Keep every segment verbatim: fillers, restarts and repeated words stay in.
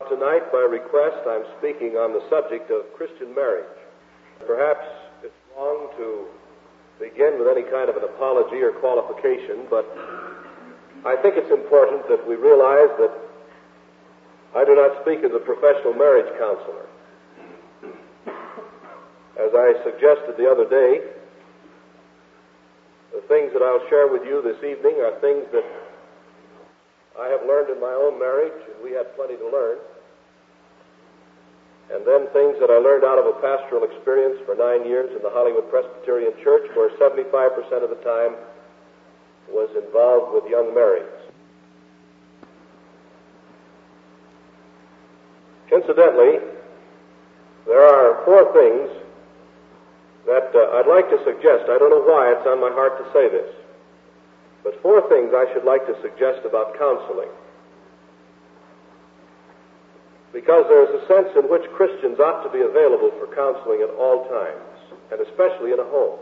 Tonight, by request, I'm speaking on the subject of Christian marriage. Perhaps it's wrong to begin with any kind of an apology or qualification, but I think it's important that we realize that I do not speak as a professional marriage counselor. As I suggested the other day, the things that I'll share with you this evening are things that I have learned in my own marriage, and we had plenty to learn. And then things that I learned out of a pastoral experience for nine years in the Hollywood Presbyterian Church, where seventy-five percent of the time was involved with young marrieds. Incidentally, there are four things that uh, I'd like to suggest. I don't know why it's on my heart to say this, but four things I should like to suggest about counseling. Because there is a sense in which Christians ought to be available for counseling at all times, and especially in a home.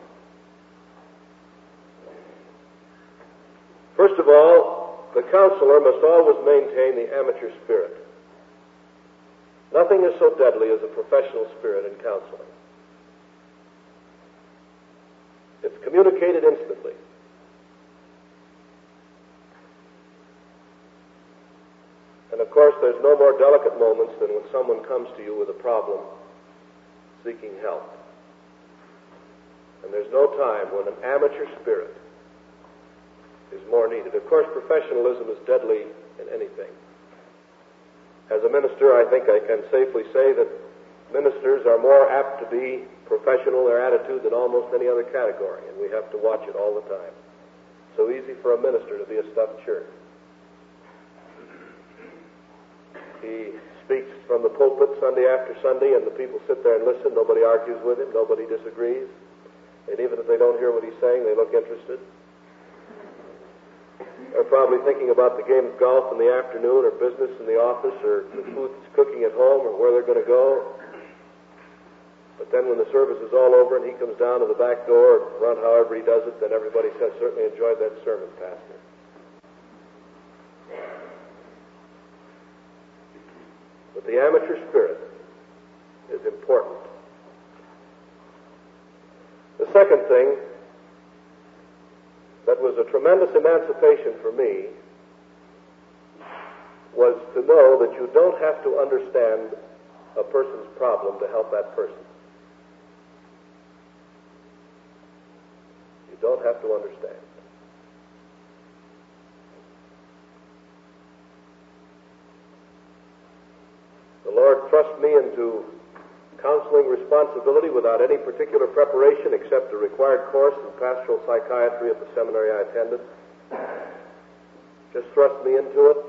First of all, the counselor must always maintain the amateur spirit. Nothing is so deadly as a professional spirit in counseling. It's communicated instantly. And of course, there's no more delicate moments than when someone comes to you with a problem seeking help. And there's no time when an amateur spirit is more needed. Of course, professionalism is deadly in anything. As a minister, I think I can safely say that ministers are more apt to be professional in their attitude than almost any other category, and we have to watch it all the time. So easy for a minister to be a stuffed shirt. He speaks from the pulpit Sunday after Sunday, and the people sit there and listen. Nobody argues with him. Nobody disagrees. And even if they don't hear what he's saying, they look interested. They're probably thinking about the game of golf in the afternoon, or business in the office, or the food that's cooking at home, or where they're going to go. But then when the service is all over and he comes down to the back door, run however he does it, then everybody says, "Certainly enjoyed that sermon, Pastor." But the amateur spirit is important. The second thing that was a tremendous emancipation for me was to know that you don't have to understand a person's problem to help that person. You don't have to understand. The Lord thrust me into counseling responsibility without any particular preparation except a required course in pastoral psychiatry at the seminary I attended. Just thrust me into it.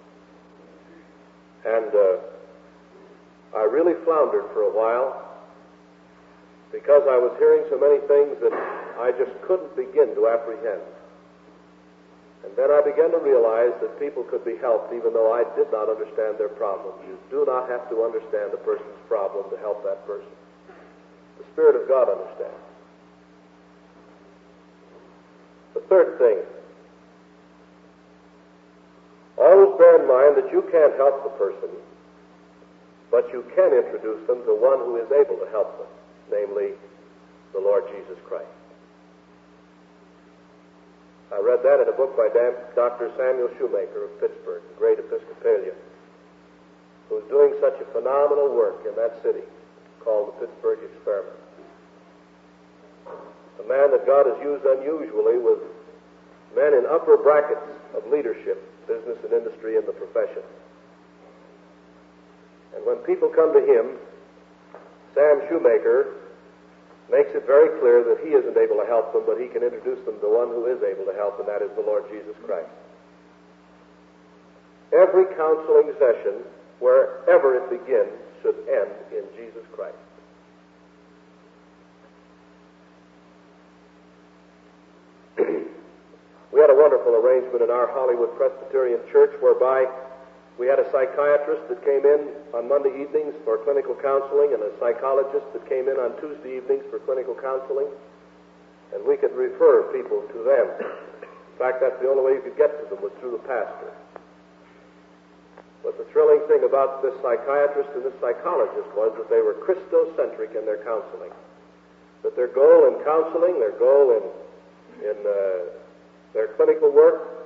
And uh, I really floundered for a while because I was hearing so many things that I just couldn't begin to apprehend. And then I began to realize that people could be helped even though I did not understand their problem. You do not have to understand a person's problem to help that person. The Spirit of God understands. The third thing, always bear in mind that you can't help the person, but you can introduce them to one who is able to help them, namely the Lord Jesus Christ. I read that in a book by Doctor Samuel Shoemaker of Pittsburgh, the great Episcopalian, who is doing such a phenomenal work in that city called the Pittsburgh Experiment. A man that God has used unusually with men in upper brackets of leadership, business and industry in the profession. And when people come to him, Sam Shoemaker makes it very clear that he isn't able to help them, but he can introduce them to one who is able to help, and that is the Lord Jesus Christ. Every counseling session, wherever it begins, should end in Jesus Christ. We had a wonderful arrangement in our Hollywood Presbyterian Church whereby we had a psychiatrist that came in on Monday evenings for clinical counseling and a psychologist that came in on Tuesday evenings for clinical counseling, and we could refer people to them. In fact, that's the only way you could get to them was through the pastor. But the thrilling thing about this psychiatrist and this psychologist was that they were Christocentric in their counseling. That their goal in counseling, their goal in, in uh, their clinical work,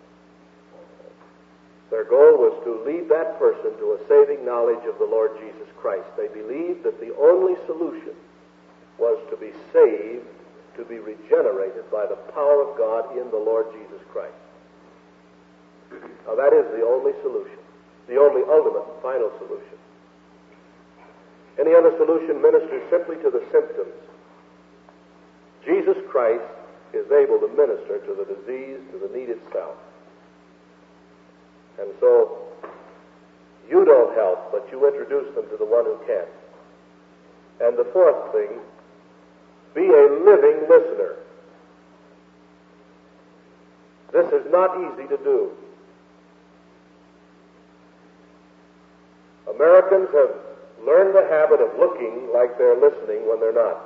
their goal was to lead that person to a saving knowledge of the Lord Jesus Christ. They believed that the only solution was to be saved, to be regenerated by the power of God in the Lord Jesus Christ. Now that is the only solution, the only ultimate and final solution. Any other solution ministers simply to the symptoms. Jesus Christ is able to minister to the disease, to the need itself. And so, you don't help, but you introduce them to the one who can. And the fourth thing, be a living listener. This is not easy to do. Americans have learned the habit of looking like they're listening when they're not.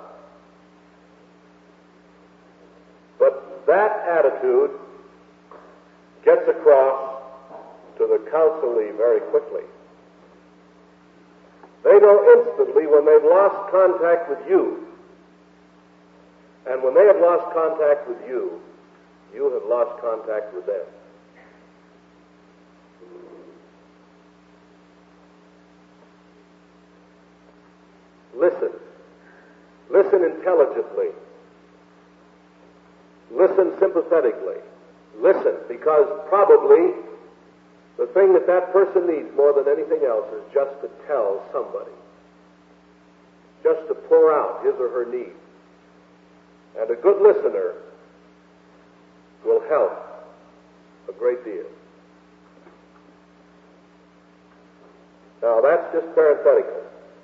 But that attitude gets across to the counselee very quickly. They know instantly when they've lost contact with you. And when they have lost contact with you, you have lost contact with them. Listen. Listen intelligently. Listen sympathetically. Listen, because probably the thing that that person needs more than anything else is just to tell somebody. Just to pour out his or her need. And a good listener will help a great deal. Now, that's just parenthetical.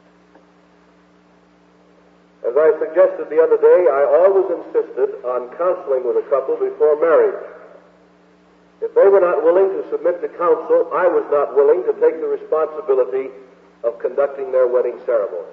As I suggested the other day, I always insisted on counseling with a couple before marriage. If they were not willing to submit to counsel, I was not willing to take the responsibility of conducting their wedding ceremony.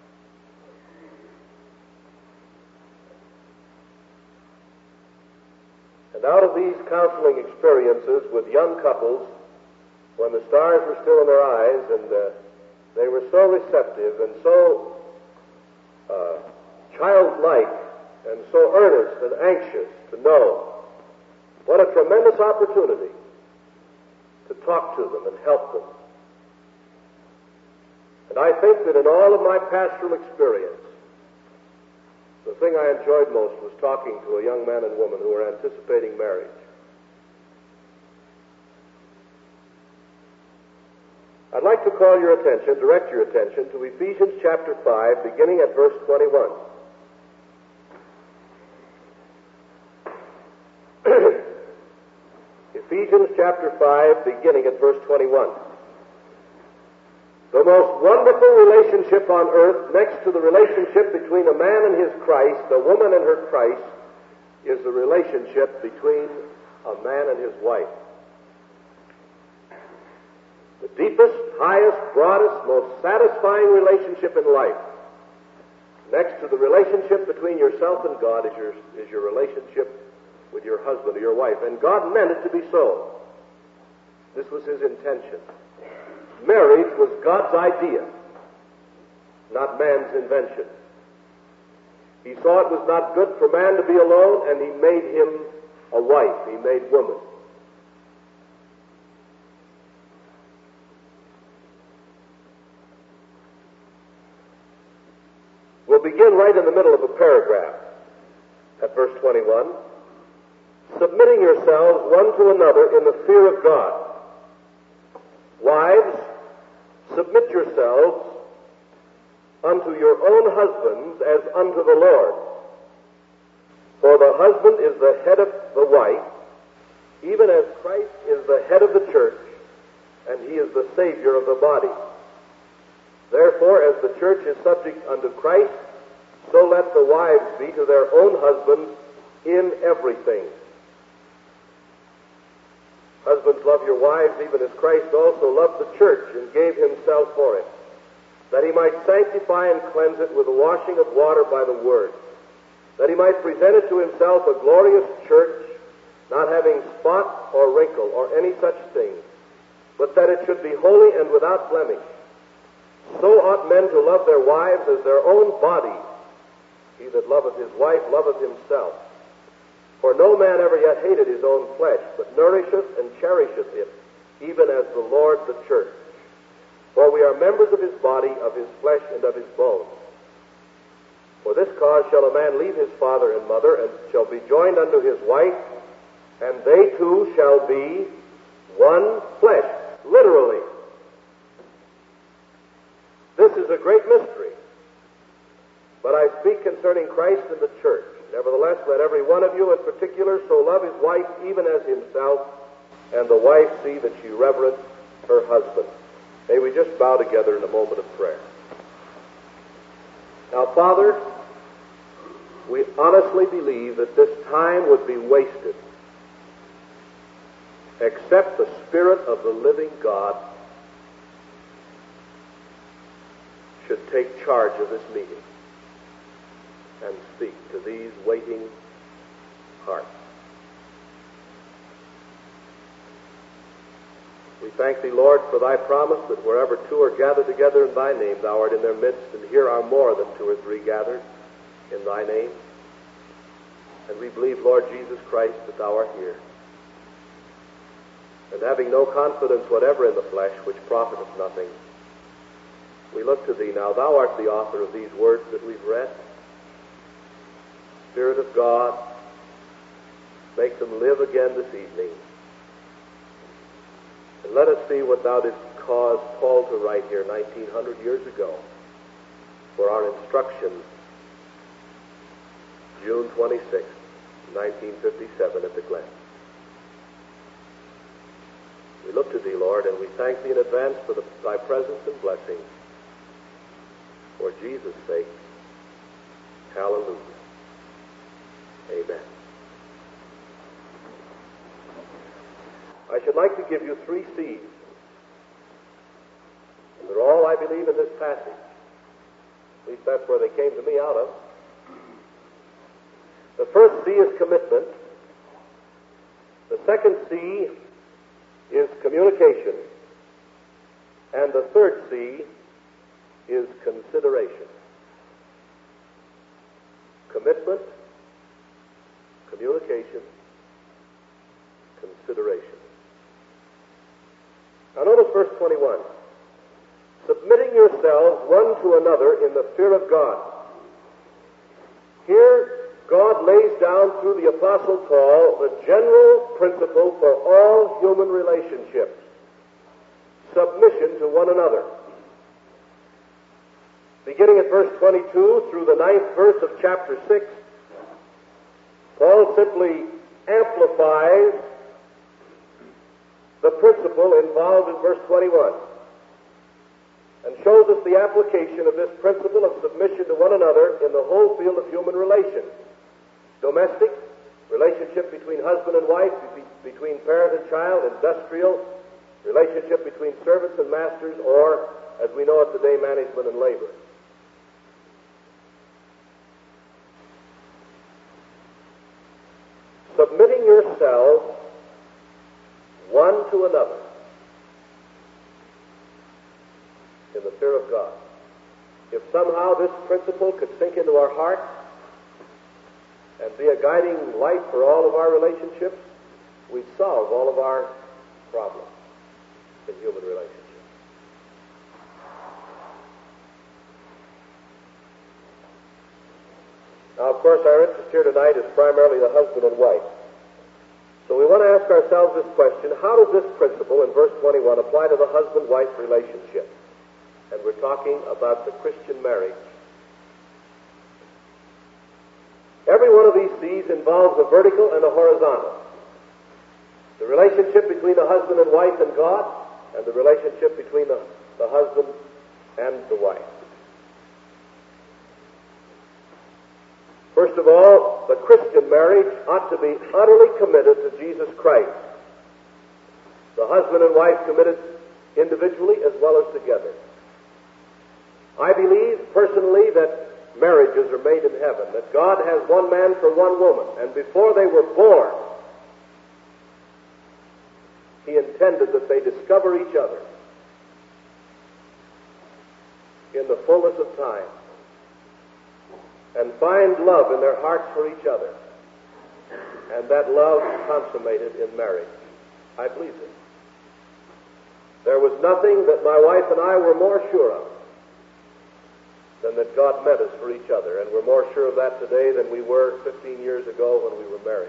And out of these counseling experiences with young couples, when the stars were still in their eyes and uh, they were so receptive and so uh, childlike and so earnest and anxious to know, what a tremendous opportunity to talk to them and help them. And I think that in all of my pastoral experience, the thing I enjoyed most was talking to a young man and woman who were anticipating marriage. I'd like to call your attention, direct your attention to Ephesians chapter five, beginning at verse twenty-one. Ephesians chapter five, beginning at verse twenty-one. The most wonderful relationship on earth, next to the relationship between a man and his Christ, a woman and her Christ, is the relationship between a man and his wife. The deepest, highest, broadest, most satisfying relationship in life, next to the relationship between yourself and God, is your, is your relationship with your husband or your wife. And God meant it to be so. This was his intention. Marriage was God's idea, not man's invention. He saw it was not good for man to be alone, and he made him a wife. He made woman. We'll begin right in the middle of a paragraph at verse twenty-one. Submitting yourselves one to another in the fear of God. Wives, submit yourselves unto your own husbands as unto the Lord. For the husband is the head of the wife, even as Christ is the head of the church, and he is the Savior of the body. Therefore, as the church is subject unto Christ, so let the wives be to their own husbands in everything. Husbands, love your wives, even as Christ also loved the church and gave himself for it, that he might sanctify and cleanse it with the washing of water by the word, that he might present it to himself a glorious church, not having spot or wrinkle or any such thing, but that it should be holy and without blemish. So ought men to love their wives as their own bodies. He that loveth his wife loveth himself. For no man ever yet hated his own flesh, but nourisheth and cherisheth it, even as the Lord the church. For we are members of his body, of his flesh, and of his bones. For this cause shall a man leave his father and mother, and shall be joined unto his wife, and they two shall be one flesh. Literally. This is a great mystery. But I speak concerning Christ and the church. Nevertheless, let every one of you in particular so love his wife even as himself, and the wife see that she reverence her husband. May we just bow together in a moment of prayer. Now, Father, we honestly believe that this time would be wasted except the Spirit of the living God should take charge of this meeting and speak to these waiting hearts. We thank thee, Lord, for thy promise that wherever two are gathered together in thy name, thou art in their midst, and here are more than two or three gathered in thy name. And we believe, Lord Jesus Christ, that thou art here. And having no confidence whatever in the flesh, which profiteth nothing, we look to thee now. Thou art the author of these words that we've read. Spirit of God, make them live again this evening. And let us see what thou didst cause Paul to write here nineteen hundred years ago for our instruction, June twenty-sixth, nineteen fifty-seven at the Glen. We look to thee, Lord, and we thank thee in advance for the, thy presence and blessing. For Jesus' sake, hallelujah. Amen. I should like to give you three C's. And they're all, I believe, in this passage. At least that's where they came to me out of. The first C is commitment. The second C is communication. And the third C is consideration. Commitment, communication, consideration. Now notice verse twenty-one. Submitting yourselves one to another in the fear of God. Here, God lays down through the Apostle Paul the general principle for all human relationships. Submission to one another. Beginning at verse twenty-two through the ninth verse of chapter six, Paul simply amplifies the principle involved in verse twenty-one and shows us the application of this principle of submission to one another in the whole field of human relations. Domestic, relationship between husband and wife, between parent and child, industrial, relationship between servants and masters, or, as we know it today, management and labor. Submitting yourselves one to another in the fear of God. If somehow this principle could sink into our hearts and be a guiding light for all of our relationships, we'd solve all of our problems in human relationships. Now, of course, our interest here tonight is primarily the husband and wife. So we want to ask ourselves this question: how does this principle in verse twenty-one apply to the husband-wife relationship? And we're talking about the Christian marriage. Every one of these C's involves a vertical and a horizontal. The relationship between the husband and wife and God, and the relationship between the, the husband and the wife. First of all, the Christian marriage ought to be utterly committed to Jesus Christ. The husband and wife committed individually as well as together. I believe personally that marriages are made in heaven, that God has one man for one woman, and before they were born, He intended intended that they discover each other in the fullness of time and find love in their hearts for each other, and that love consummated in marriage. I believe it. There was nothing that my wife and I were more sure of than that God meant us for each other, and we're more sure of that today than we were fifteen years ago when we were married.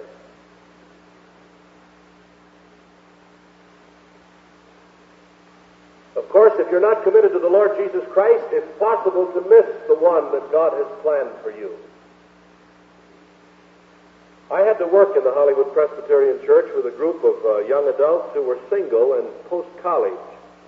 Of course, if you're not committed to the Lord Jesus Christ, it's possible to miss the one that God has planned for you. I had to work in the Hollywood Presbyterian Church with a group of uh, young adults who were single and post-college.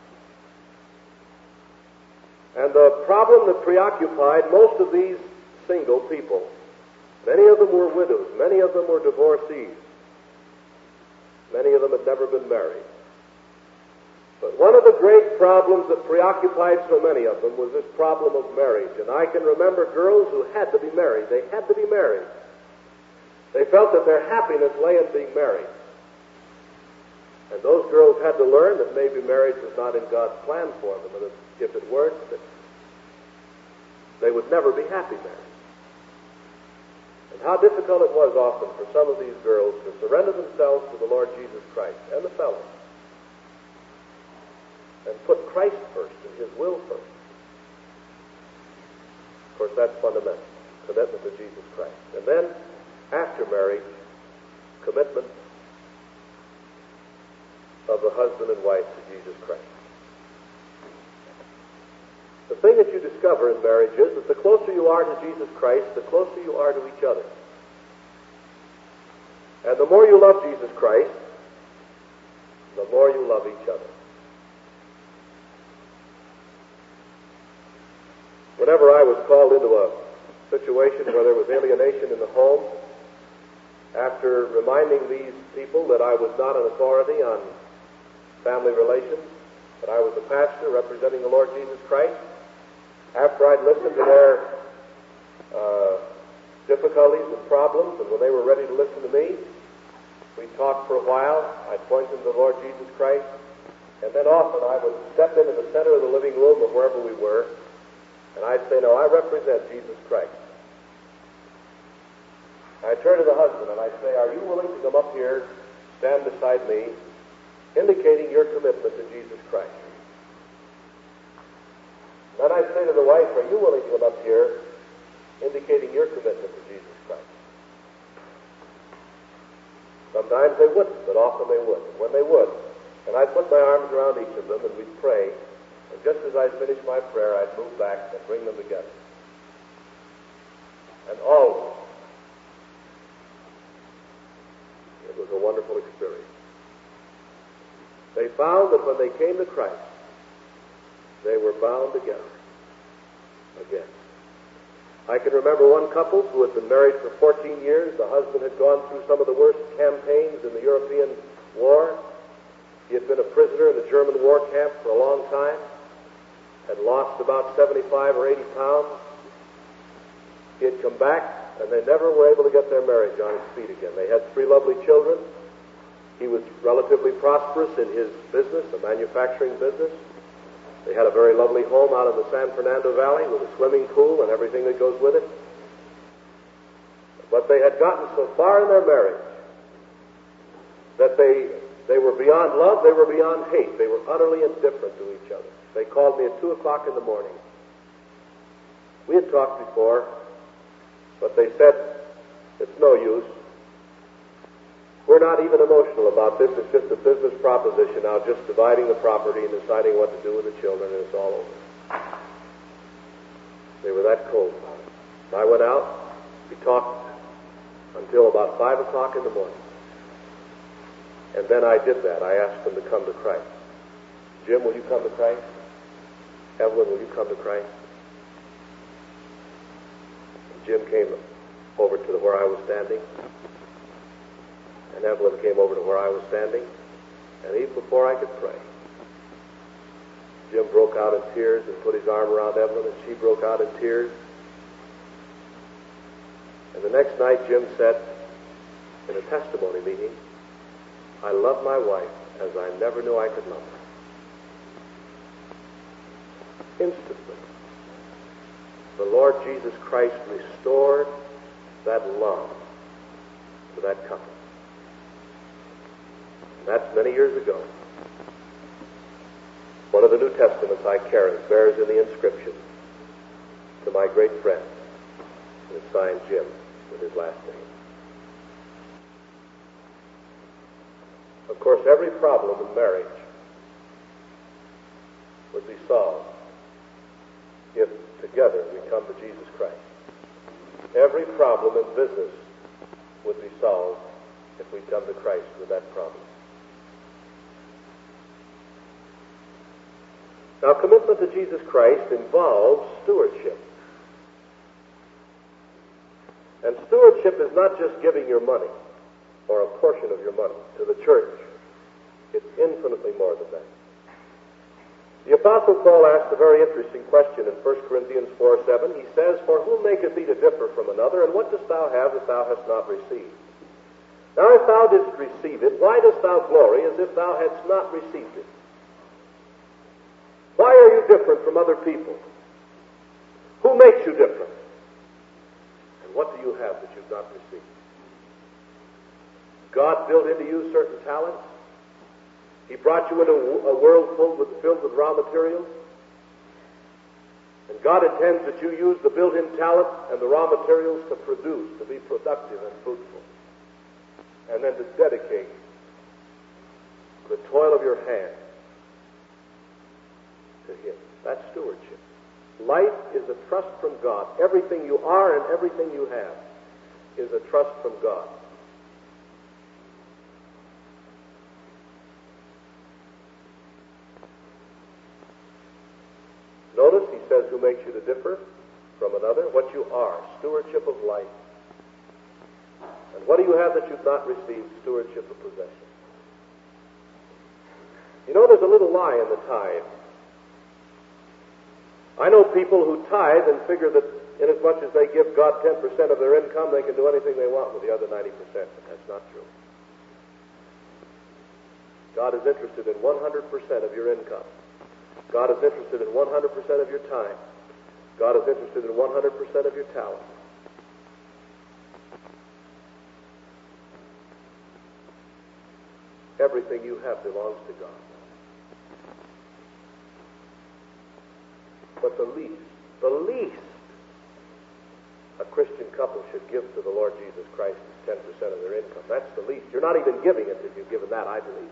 And the problem that preoccupied most of these single people, many of them were widows, many of them were divorcees, many of them had never been married. But one of the great problems that preoccupied so many of them was this problem of marriage. And I can remember girls who had to be married. They had to be married. They felt that their happiness lay in being married. And those girls had to learn that maybe marriage was not in God's plan for them, and that if it weren't, that they would never be happy married. And how difficult it was often for some of these girls to surrender themselves to the Lord Jesus Christ and the fellows, and put Christ first and His will first. Of course, that's fundamental, commitment to Jesus Christ. And then, after marriage, commitment of the husband and wife to Jesus Christ. The thing that you discover in marriage is that the closer you are to Jesus Christ, the closer you are to each other. And the more you love Jesus Christ, the more you love each other. Whenever I was called into a situation where there was alienation in the home, after reminding these people that I was not an authority on family relations, that I was a pastor representing the Lord Jesus Christ, after I'd listened to their uh, difficulties and problems, and when they were ready to listen to me, we talked for a while. I'd point them to the Lord Jesus Christ, and then often I would step into the center of the living room or wherever we were, and I'd say, "No, I represent Jesus Christ." I turn to the husband and I say, "Are you willing to come up here, stand beside me, indicating your commitment to Jesus Christ?" Then I say to the wife, "Are you willing to come up here, indicating your commitment to Jesus Christ?" Sometimes they wouldn't, but often they would. And when they would, and I'd put my arms around each of them and we'd pray, and just as I finished my prayer, I'd move back and bring them together. And always, it was a wonderful experience. They found that when they came to Christ, they were bound together again. I can remember one couple who had been married for fourteen years. The husband had gone through some of the worst campaigns in the European war. He had been a prisoner in the German war camp for a long time, had lost about seventy-five or eighty pounds. He had come back, and they never were able to get their marriage on its feet again. They had three lovely children. He was relatively prosperous in his business, a manufacturing business. They had a very lovely home out in the San Fernando Valley with a swimming pool and everything that goes with it. But they had gotten so far in their marriage that they they were beyond love, they were beyond hate. They were utterly indifferent to each other. They called me at two o'clock in the morning. We had talked before, but they said, "It's no use. We're not even emotional about this. It's just a business proposition now, just dividing the property and deciding what to do with the children, and it's all over." They were that cold about it. I went out. We talked until about five o'clock in the morning. And then I did that. I asked them to come to Christ. "Jim, will you come to Christ? Evelyn, will you come to Christ?" And Jim came over to where I was standing. And Evelyn came over to where I was standing. And even before I could pray, Jim broke out in tears and put his arm around Evelyn, and she broke out in tears. And the next night, Jim said in a testimony meeting, "I love my wife as I never knew I could love her. Instantly, the Lord Jesus Christ restored that love to that couple. And that's many years ago. One of the New Testaments I carry bears in the inscription, "To my great friend," and it's signed Jim with his last name. Of course, every problem in marriage would be solved if together we come to Jesus Christ. Every problem in business would be solved if we come to Christ with that problem. Now, commitment to Jesus Christ involves stewardship. And stewardship is not just giving your money or a portion of your money to the church. It's infinitely more than that. The Apostle Paul asked a very interesting question in First Corinthians four seven. He says, "For whom maketh thee to differ from another, and what dost thou have that thou hast not received? Now if thou didst receive it, why dost thou glory as if thou hadst not received it?" Why are you different from other people? Who makes you different? And what do you have that you've not received? God built into you certain talents. He brought you into a world filled with, filled with raw materials. And God intends that you use the built-in talent and the raw materials to produce, to be productive and fruitful. And then to dedicate the toil of your hand to Him. That's stewardship. Life is a trust from God. Everything you are and everything you have is a trust from God. Notice he says, "Who makes you to differ from another?" What you are, stewardship of life. And what do you have that you've not received? Stewardship of possession. You know, there's a little lie in the tithe. I know people who tithe and figure that inasmuch as they give God ten percent of their income, they can do anything they want with the other ninety percent. But that's not true. God is interested in one hundred percent of your income. God is interested in one hundred percent of your time. God is interested in one hundred percent of your talent. Everything you have belongs to God. But the least, the least a Christian couple should give to the Lord Jesus Christ is ten percent of their income. That's the least. You're not even giving it if you've given that, I believe.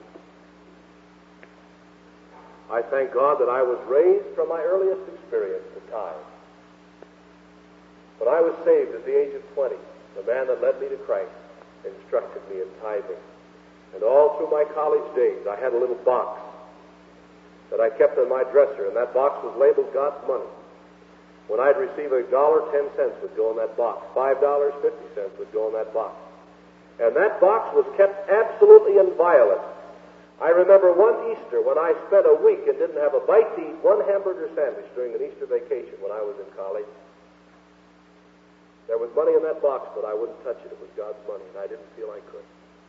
I thank God that I was raised from my earliest experience to tithe. When I was saved at the age of twenty, the man that led me to Christ instructed me in tithing. And all through my college days, I had a little box that I kept on my dresser, and that box was labeled God's money. When I'd receive a dollar, ten cents would go in that box. Five dollars, fifty cents would go in that box. And that box was kept absolutely inviolate. I remember one Easter when I spent a week and didn't have a bite to eat, one hamburger sandwich during an Easter vacation when I was in college. There was money in that box, but I wouldn't touch it. It was God's money, and I didn't feel I could.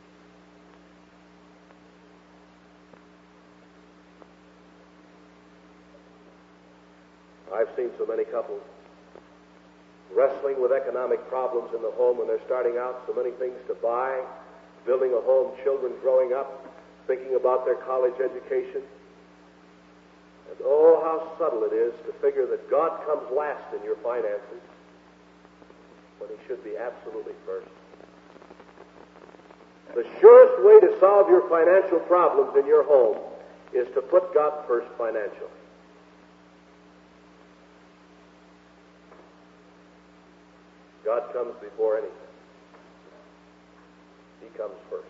I've seen so many couples wrestling with economic problems in the home when they're starting out, so many things to buy, building a home, children growing up, thinking about their college education. And oh, how subtle it is to figure that God comes last in your finances when He should be absolutely first. The surest way to solve your financial problems in your home is to put God first financially. God comes before anything. He comes first.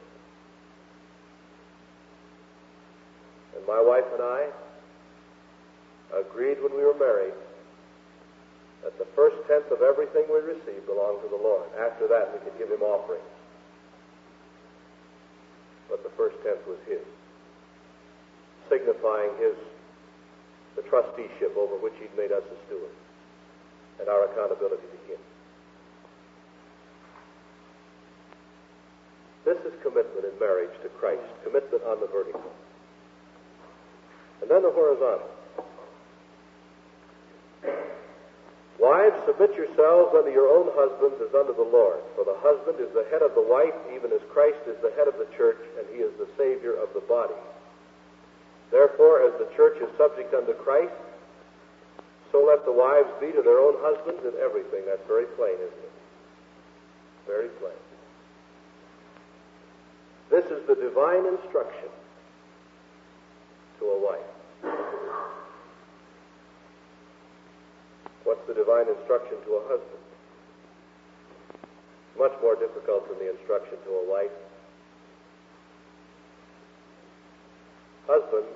And my wife and I agreed when we were married that the first tenth of everything we received belonged to the Lord. After that, we could give Him offerings. But the first tenth was His, signifying His, the trusteeship over which He'd made us a steward, and our accountability to Him. This is commitment in marriage to Christ, commitment on the vertical. And then the horizontal. Wives, submit yourselves unto your own husbands as unto the Lord. For the husband is the head of the wife, even as Christ is the head of the church, and he is the Savior of the body. Therefore, as the church is subject unto Christ, so let the wives be to their own husbands in everything. That's very plain, isn't it? Very plain. This is the divine instruction to a wife. What's the divine instruction to a husband? Much more difficult than the instruction to a wife. Husbands,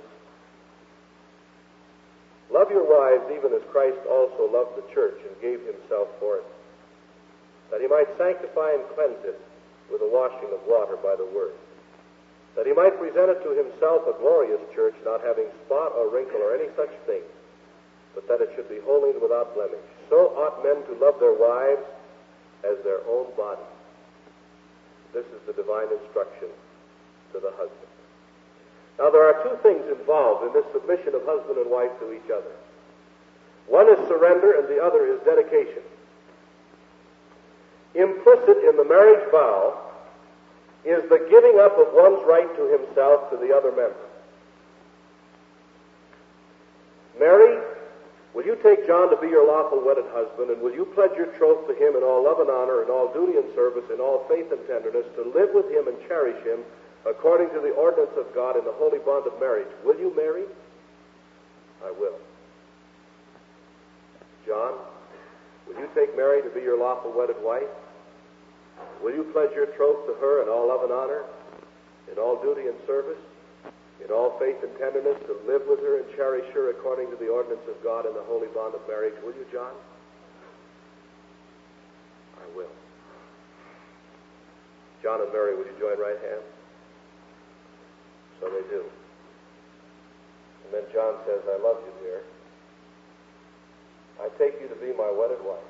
love your wives even as Christ also loved the church and gave himself for it, that he might sanctify and cleanse it with a washing of water by the word, that he might present it to himself a glorious church, not having spot or wrinkle or any such thing, but that it should be holy and without blemish. So ought men to love their wives as their own body. This is the divine instruction to the husband. Now, there are two things involved in this submission of husband and wife to each other. One is surrender, and the other is dedication. Implicit in the marriage vow is the giving up of one's right to himself to the other member. Mary, will you take John to be your lawful wedded husband, and will you pledge your troth to him in all love and honor, in all duty and service, in all faith and tenderness, to live with him and cherish him according to the ordinance of God in the holy bond of marriage? Will you, Mary? I will. John, will you take Mary to be your lawful wedded wife? Will you pledge your troth to her in all love and honor, in all duty and service, in all faith and tenderness, to live with her and cherish her according to the ordinance of God in the holy bond of marriage? Will you, John? I will. John and Mary, will you join right hands? So they do. And then John says, I love you, dear. I take you to be my wedded wife.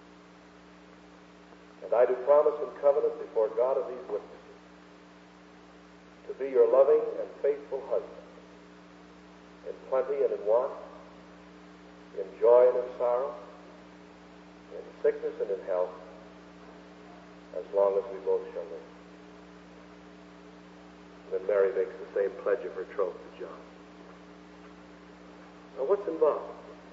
And I do promise and covenant before God of these witnesses to be your loving and faithful husband, in plenty and in want, in joy and in sorrow, in sickness and in health, as long as we both shall live. Then Mary makes the same pledge of her troth to John. Now, what's involved?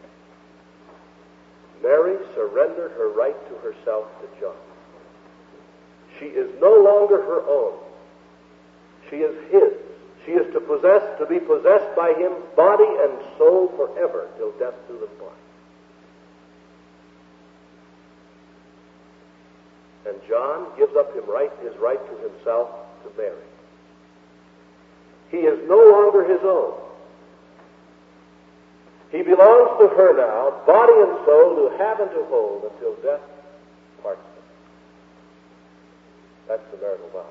Mary surrendered her right to herself to John. She is no longer her own. She is his. She is to possess, to be possessed by him, body and soul forever, till death do them part. And John gives up him right, his right to himself to Mary. He is no longer his own. He belongs to her now, body and soul, to have and to hold until death parts them. That's the marital vow.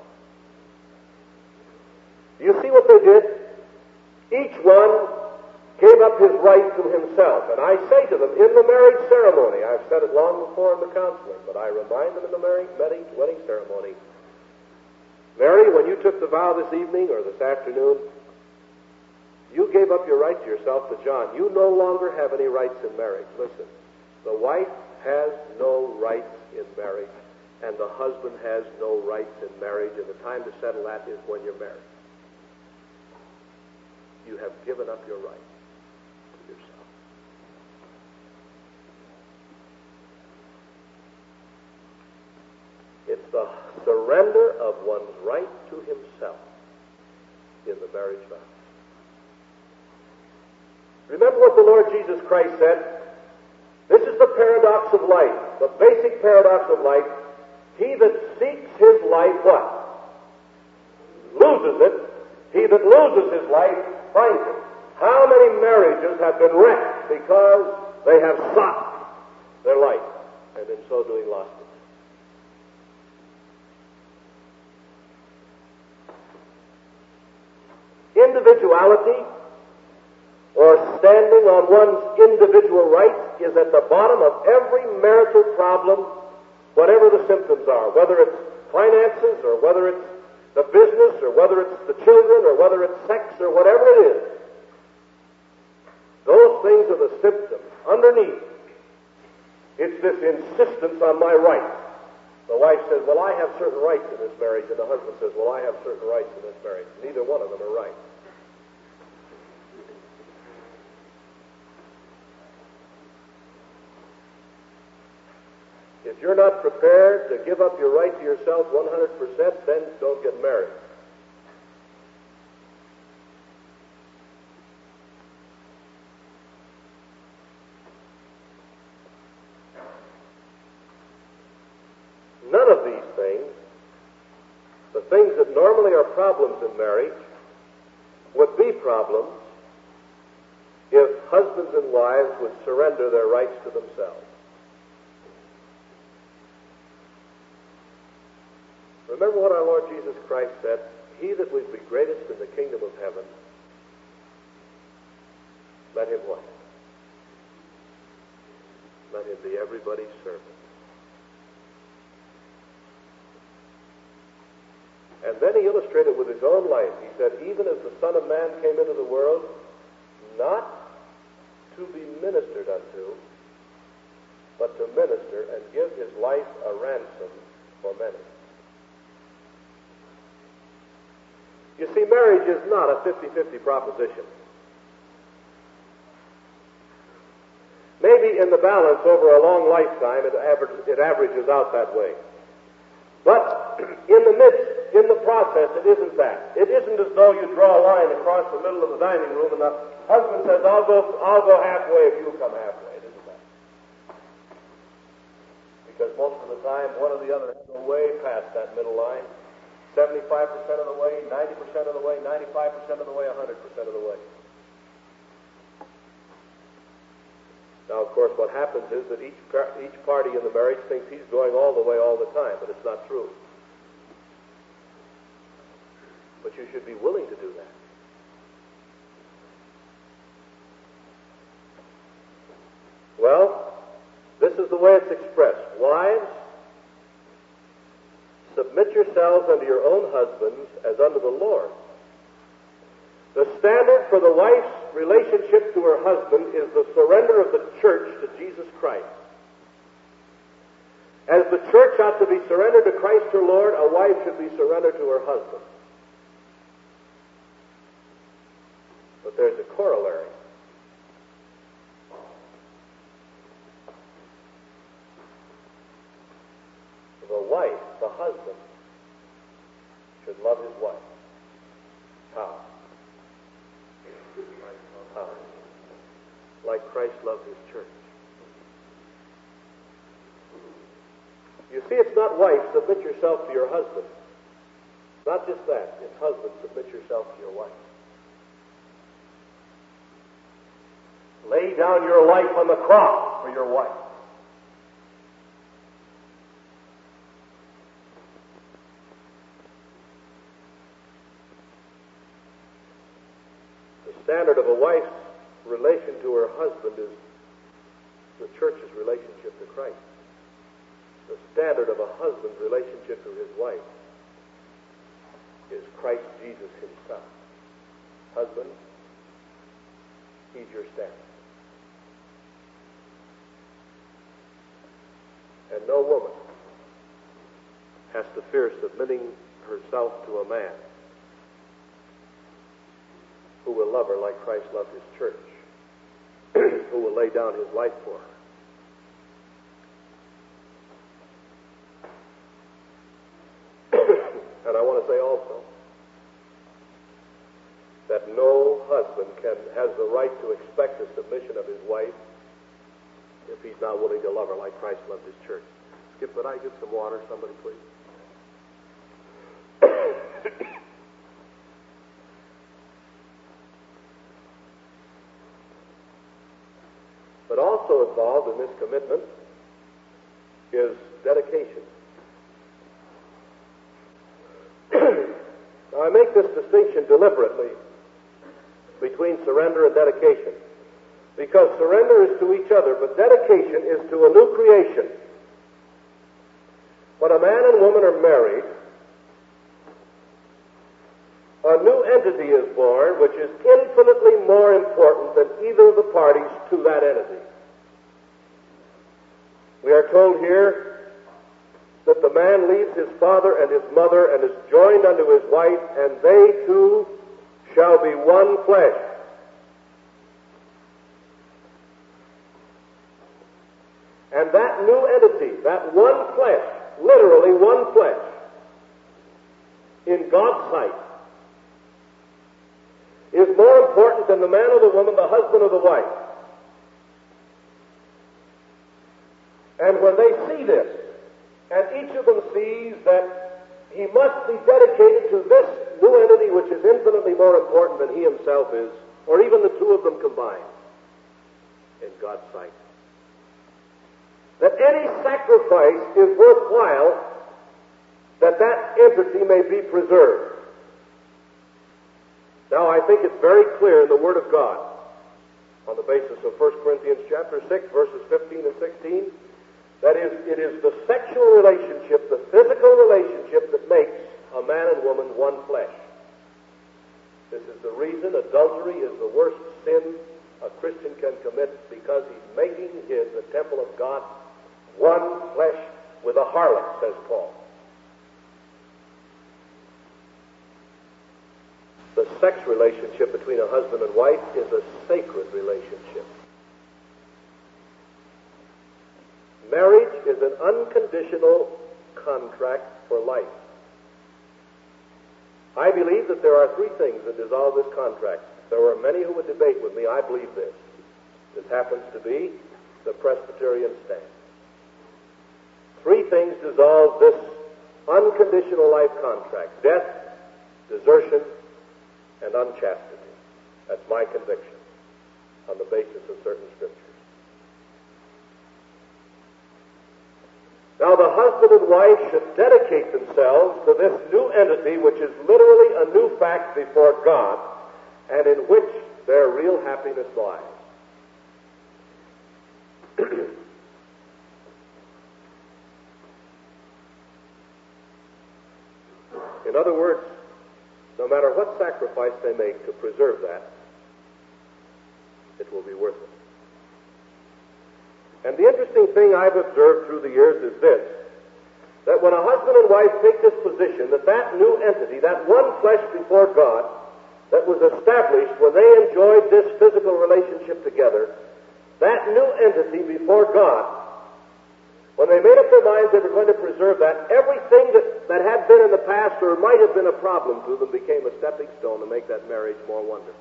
You see what they did? Each one gave up his right to himself. And I say to them, in the marriage ceremony, I've said it long before in the counseling, but I remind them in the marriage wedding ceremony, Mary, when you took the vow this evening or this afternoon, you gave up your right to yourself to John. You no longer have any rights in marriage. Listen, the wife has no rights in marriage, and the husband has no rights in marriage, and the time to settle that is when you're married. You have given up your right to yourself. It's the surrender of one's right to himself in the marriage vow. Remember what the Lord Jesus Christ said? This is the paradox of life, the basic paradox of life. He that seeks his life, what? Loses it. He that loses his life, finds it. How many marriages have been wrecked because they have sought their life and in so doing lost it? Individuality, or standing on one's individual rights, is at the bottom of every marital problem, whatever the symptoms are, whether it's finances or whether it's the business, or whether it's the children, or whether it's sex, or whatever it is, those things are the symptoms. Underneath, it's this insistence on my rights. The wife says, well, I have certain rights in this marriage, and the husband says, well, I have certain rights in this marriage. Neither one of them are right. If you're not prepared to give up your right to yourself one hundred percent, then don't get married. None of these things, the things that normally are problems in marriage, would be problems if husbands and wives would surrender their rights to themselves. Remember what our Lord Jesus Christ said, he that would be greatest in the kingdom of heaven, let him what? Let him be everybody's servant. And then he illustrated with his own life. He said, even as the Son of Man came into the world, not to be ministered unto, but to minister and give his life a ransom for many. You see, marriage is not a fifty-fifty proposition. Maybe in the balance over a long lifetime it, aver- it averages out that way. But in the midst, in the process, it isn't that. It isn't as though you draw a line across the middle of the dining room and the husband says, I'll go, I'll go halfway if you come halfway. It isn't that. Because most of the time, one or the other has to go way past that middle line. seventy-five percent of the way, ninety percent of the way, ninety-five percent of the way, one hundred percent of the way. Now, of course, what happens is that each, par- each party in the marriage thinks he's going all the way all the time, but it's not true. But you should be willing to do that. Well, this is the way it's expressed. Wives, submit yourselves unto your own husbands as unto the Lord. The standard for the wife's relationship to her husband is the surrender of the church to Jesus Christ. As the church ought to be surrendered to Christ her Lord, a wife should be surrendered to her husband. But there's a corollary. The wife, the husband, should love his wife. How? How? Like Christ loved his church. You see, it's not wife, submit yourself to your husband. Not just that. It's husband, submit yourself to your wife. Lay down your life on the cross for your wife. The standard of a wife's relation to her husband is the church's relationship to Christ. The standard of a husband's relationship to his wife is Christ Jesus himself. Husband, he's your standard. And no woman has to fear submitting herself to a man who will love her like Christ loved his church, who will lay down his life for her. And I want to say also that no husband can has the right to expect the submission of his wife if he's not willing to love her like Christ loved his church. Skip, would I get some water, somebody, please? But also involved in this commitment is dedication. Now, I make this distinction deliberately between surrender and dedication, because surrender is to each other, but dedication is to a new creation. When a man and woman are married, a new entity is born which is infinitely more important than either of the parties to that entity. We are told here that the man leaves his father and his mother and is joined unto his wife, and they two shall be one flesh. And that new entity, that one flesh, literally one flesh, in God's sight, is more important than the man or the woman, the husband or the wife. And when they see this, and each of them sees that he must be dedicated to this new entity which is infinitely more important than he himself is, or even the two of them combined, in God's sight, that any sacrifice is worthwhile that that entity may be preserved. Now, I think it's very clear in the Word of God, on the basis of First Corinthians chapter six, verses fifteen and sixteen, that is, it is the sexual relationship, the physical relationship, that makes a man and woman one flesh. This is the reason adultery is the worst sin a Christian can commit, because he's making his, the temple of God, one flesh with a harlot, says Paul. The sex relationship between a husband and wife is a sacred relationship. Marriage is an unconditional contract for life. I believe that there are three things that dissolve this contract. There are many who would debate with me. I believe this. This happens to be the Presbyterian stand. Three things dissolve this unconditional life contract: death, desertion, and unchastity. That's my conviction on the basis of certain scriptures. Now, the husband and wife should dedicate themselves to this new entity, which is literally a new fact before God, and in which their real happiness lies. In other words, no matter what sacrifice they make to preserve that, it will be worth it. And the interesting thing I've observed through the years is this, that when a husband and wife take this position, that that new entity, that one flesh before God, that was established when they enjoyed this physical relationship together, that new entity before God, when they made up their minds they were going to preserve that, everything that, that had been in the past or might have been a problem to them became a stepping stone to make that marriage more wonderful.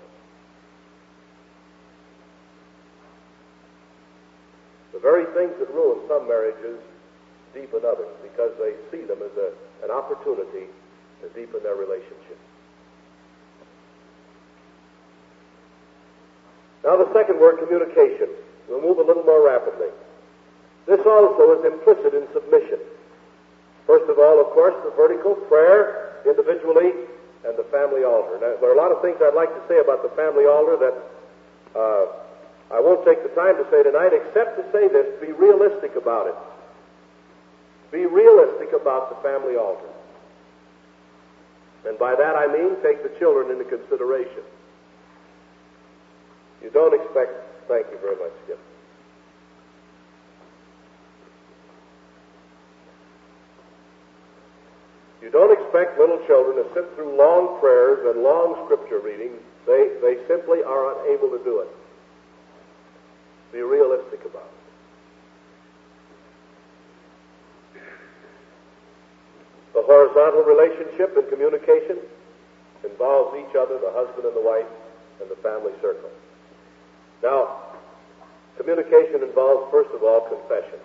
The very things that ruin some marriages deepen others, because they see them as a, an opportunity to deepen their relationship. Now, the second word, communication. We'll move a little more rapidly. This also is implicit in submission. First of all, of course, the vertical prayer individually and the family altar. Now, there are a lot of things I'd like to say about the family altar that uh, I won't take the time to say tonight, except to say this: be realistic about it. Be realistic about the family altar. And by that I mean take the children into consideration. You don't expect... Thank you very much, Skip. You don't expect little children to sit through long prayers and long scripture readings. They, they simply are unable to do it. Be realistic about it. The horizontal relationship and communication involves each other, the husband and the wife, and the family circle. Now, communication involves, first of all, confession.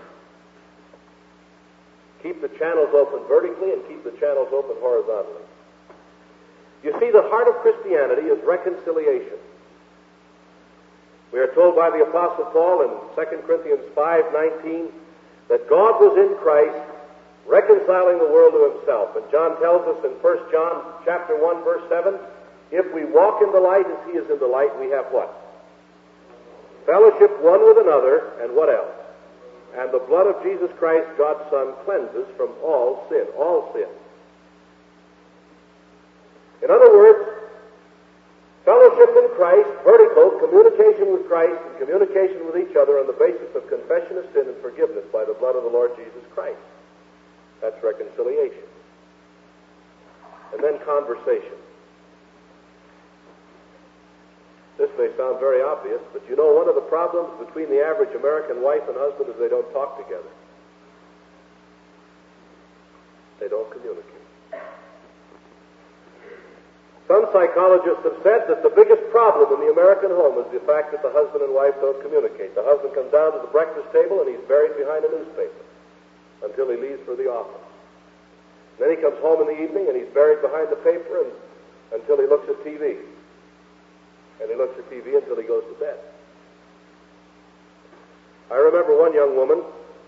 Keep the channels open vertically and keep the channels open horizontally. You see, the heart of Christianity is reconciliation. We are told by the Apostle Paul in Second Corinthians five nineteen that God was in Christ reconciling the world to himself. And John tells us in First John chapter one, verse seven, if we walk in the light as he is in the light, we have what? Fellowship one with another, and what else? And the blood of Jesus Christ, God's Son, cleanses from all sin, all sin. In other words, fellowship in Christ, vertical, communication with Christ, and communication with each other on the basis of confession of sin and forgiveness by the blood of the Lord Jesus Christ. That's reconciliation. And then conversation. This may sound very obvious, but you know one of the problems between the average American wife and husband is they don't talk together. They don't communicate. Some psychologists have said that the biggest problem in the American home is the fact that the husband and wife don't communicate. The husband comes down to the breakfast table and he's buried behind a newspaper until he leaves for the office. And then he comes home in the evening and he's buried behind the paper and, until he looks at T V. And he looks at T V until he goes to bed. I remember one young woman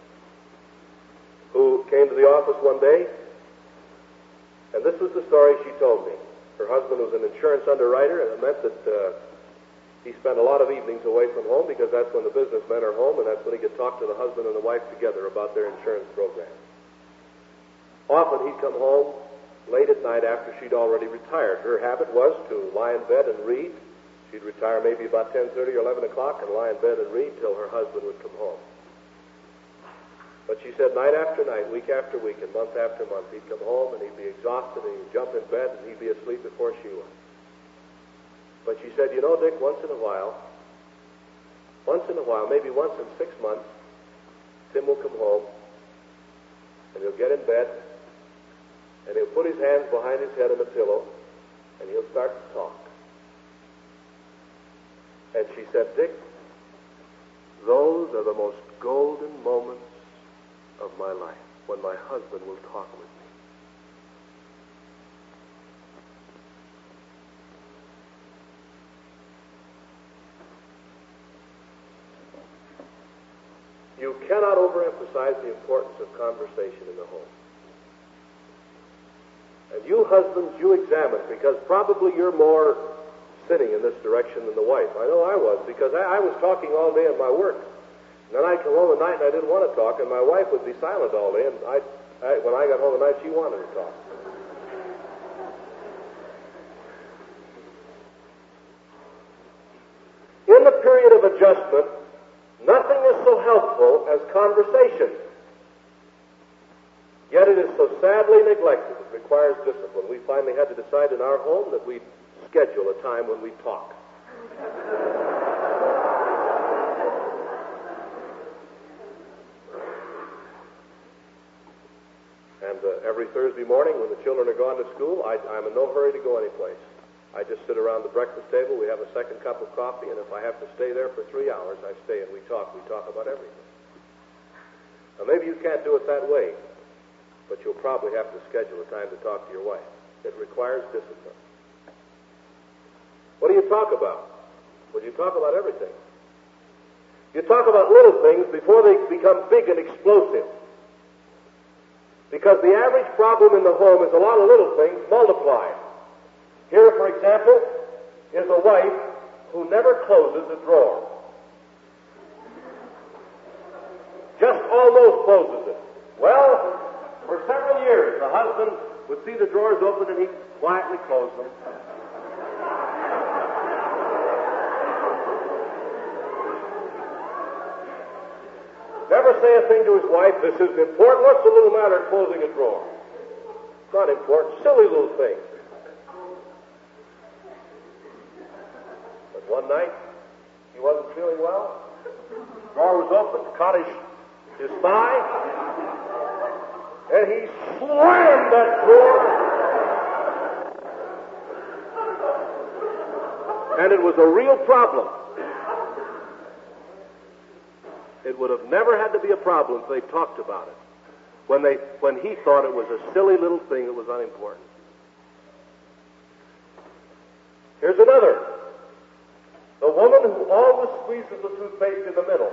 who came to the office one day, and this was the story she told me. Her husband was an insurance underwriter, and it meant that uh, he spent a lot of evenings away from home because that's when the businessmen are home, and that's when he could talk to the husband and the wife together about their insurance program. Often he'd come home late at night after she'd already retired. Her habit was to lie in bed and read. She'd retire maybe about ten thirty or eleven o'clock and lie in bed and read till her husband would come home. But she said night after night, week after week, and month after month, he'd come home and he'd be exhausted and he'd jump in bed and he'd be asleep before she was. But she said, you know, Dick, once in a while, once in a while, maybe once in six months, Tim will come home and he'll get in bed and he'll put his hands behind his head on the pillow and he'll start to talk. And she said, Dick, those are the most golden moments of my life, when my husband will talk with me. You cannot overemphasize the importance of conversation in the home. And you husbands, you examine, because probably you're more sitting in this direction than the wife. I know I was, because I, I was talking all day at my work. And then I'd come home at night and I didn't want to talk, and my wife would be silent all day, and I, I, when I got home at night, she wanted to talk. In the period of adjustment, nothing is so helpful as conversation. Yet it is so sadly neglected. It requires discipline. We finally had to decide in our home that we'd schedule a time when we talk. And uh, every Thursday morning when the children are gone to school, I, I'm in no hurry to go anyplace. I just sit around the breakfast table, we have a second cup of coffee, and if I have to stay there for three hours, I stay and we talk. We talk about everything. Now, maybe you can't do it that way, but you'll probably have to schedule a time to talk to your wife. It requires discipline. What do you talk about? Well, you talk about everything. You talk about little things before they become big and explosive. Because the average problem in the home is a lot of little things multiplied. Here, for example, is a wife who never closes a drawer. Just almost closes it. Well, for several years, the husband would see the drawers open and he'd quietly close them. Never say a thing to his wife, this isn't important. What's the little matter of closing a drawer? It's not important. Silly little thing. But one night, he wasn't feeling well. The drawer was open, caught his, his thigh, and he slammed that drawer. And it was a real problem. It would have never had to be a problem if they talked about it. When they, when he thought it was a silly little thing that was unimportant. Here's another. The woman who always squeezes the toothpaste in the middle.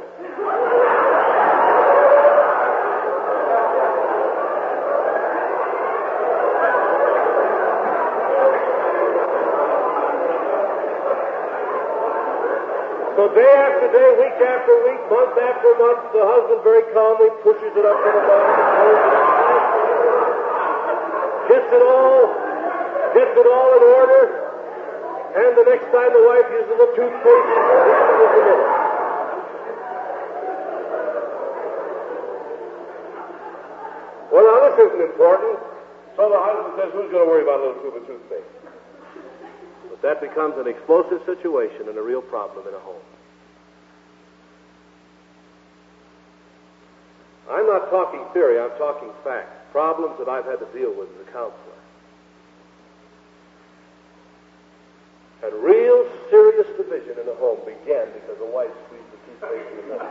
So day after day, week after week, month after month, the husband very calmly pushes it up to the bottom and closes it up, gets it all gets it all in order, and the next time the wife uses the toothpaste, he uses a minute. Well, now, this isn't important. So the husband says, who's going to worry about a little tube of toothpaste? But that becomes an explosive situation and a real problem in a home. I'm not talking theory, I'm talking facts. Problems that I've had to deal with as a counselor. And real serious division in the home began because the wife squeezed the toothpaste in the middle.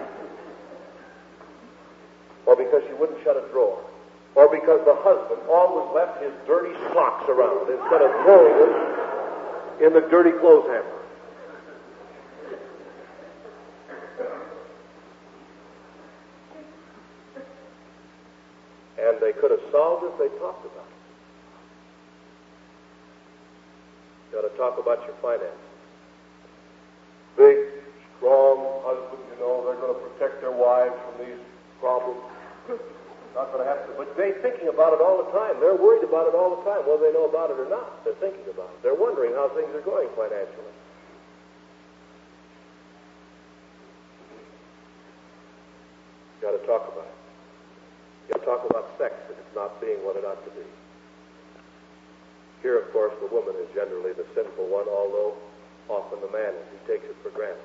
Or because she wouldn't shut a drawer. Or because the husband always left his dirty socks around instead of throwing them in the dirty clothes hamper. And they could have solved it if they talked about it. You got to talk about your finances. Big, strong husbands, you know, they're going to protect their wives from these problems. Not going to have to, but they're thinking about it all the time. They're worried about it all the time, whether they know about it or not. They're thinking about it. They're wondering how things are going financially. You got to talk about it. You got to talk about sex if it's not being what it ought to be. Here, of course, the woman is generally the sinful one, although often the man is. He takes it for granted.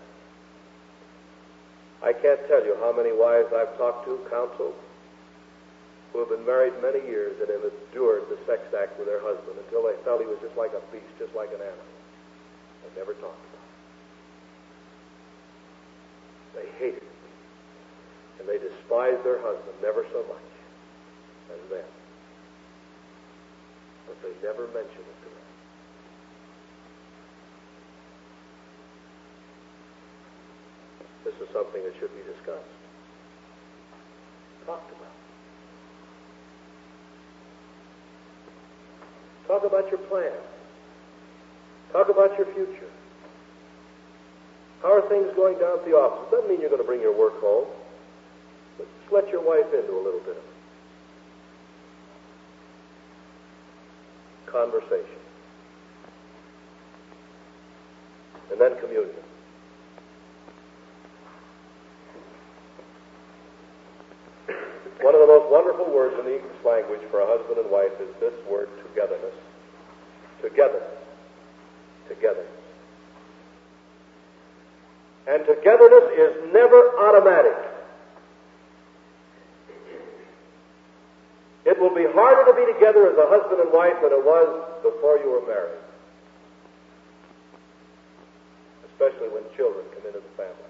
I can't tell you how many wives I've talked to, counseled, who have been married many years and have endured the sex act with their husband until they felt he was just like a beast, just like an animal. They never talked about it. They hated it. And they despised their husband never so much as them. But they never mentioned it to them. This is something that should be discussed. Talked about. Talk about your plans. Talk about your future. How are things going down at the office? Doesn't mean you're going to bring your work home, but just let your wife into a little bit of it. Conversation. And then communion. One of the most wonderful words in the English language for a husband and wife is this word, togetherness. Togetherness. Togetherness. And togetherness is never automatic. It will be harder to be together as a husband and wife than it was before you were married. Especially when children come into the family.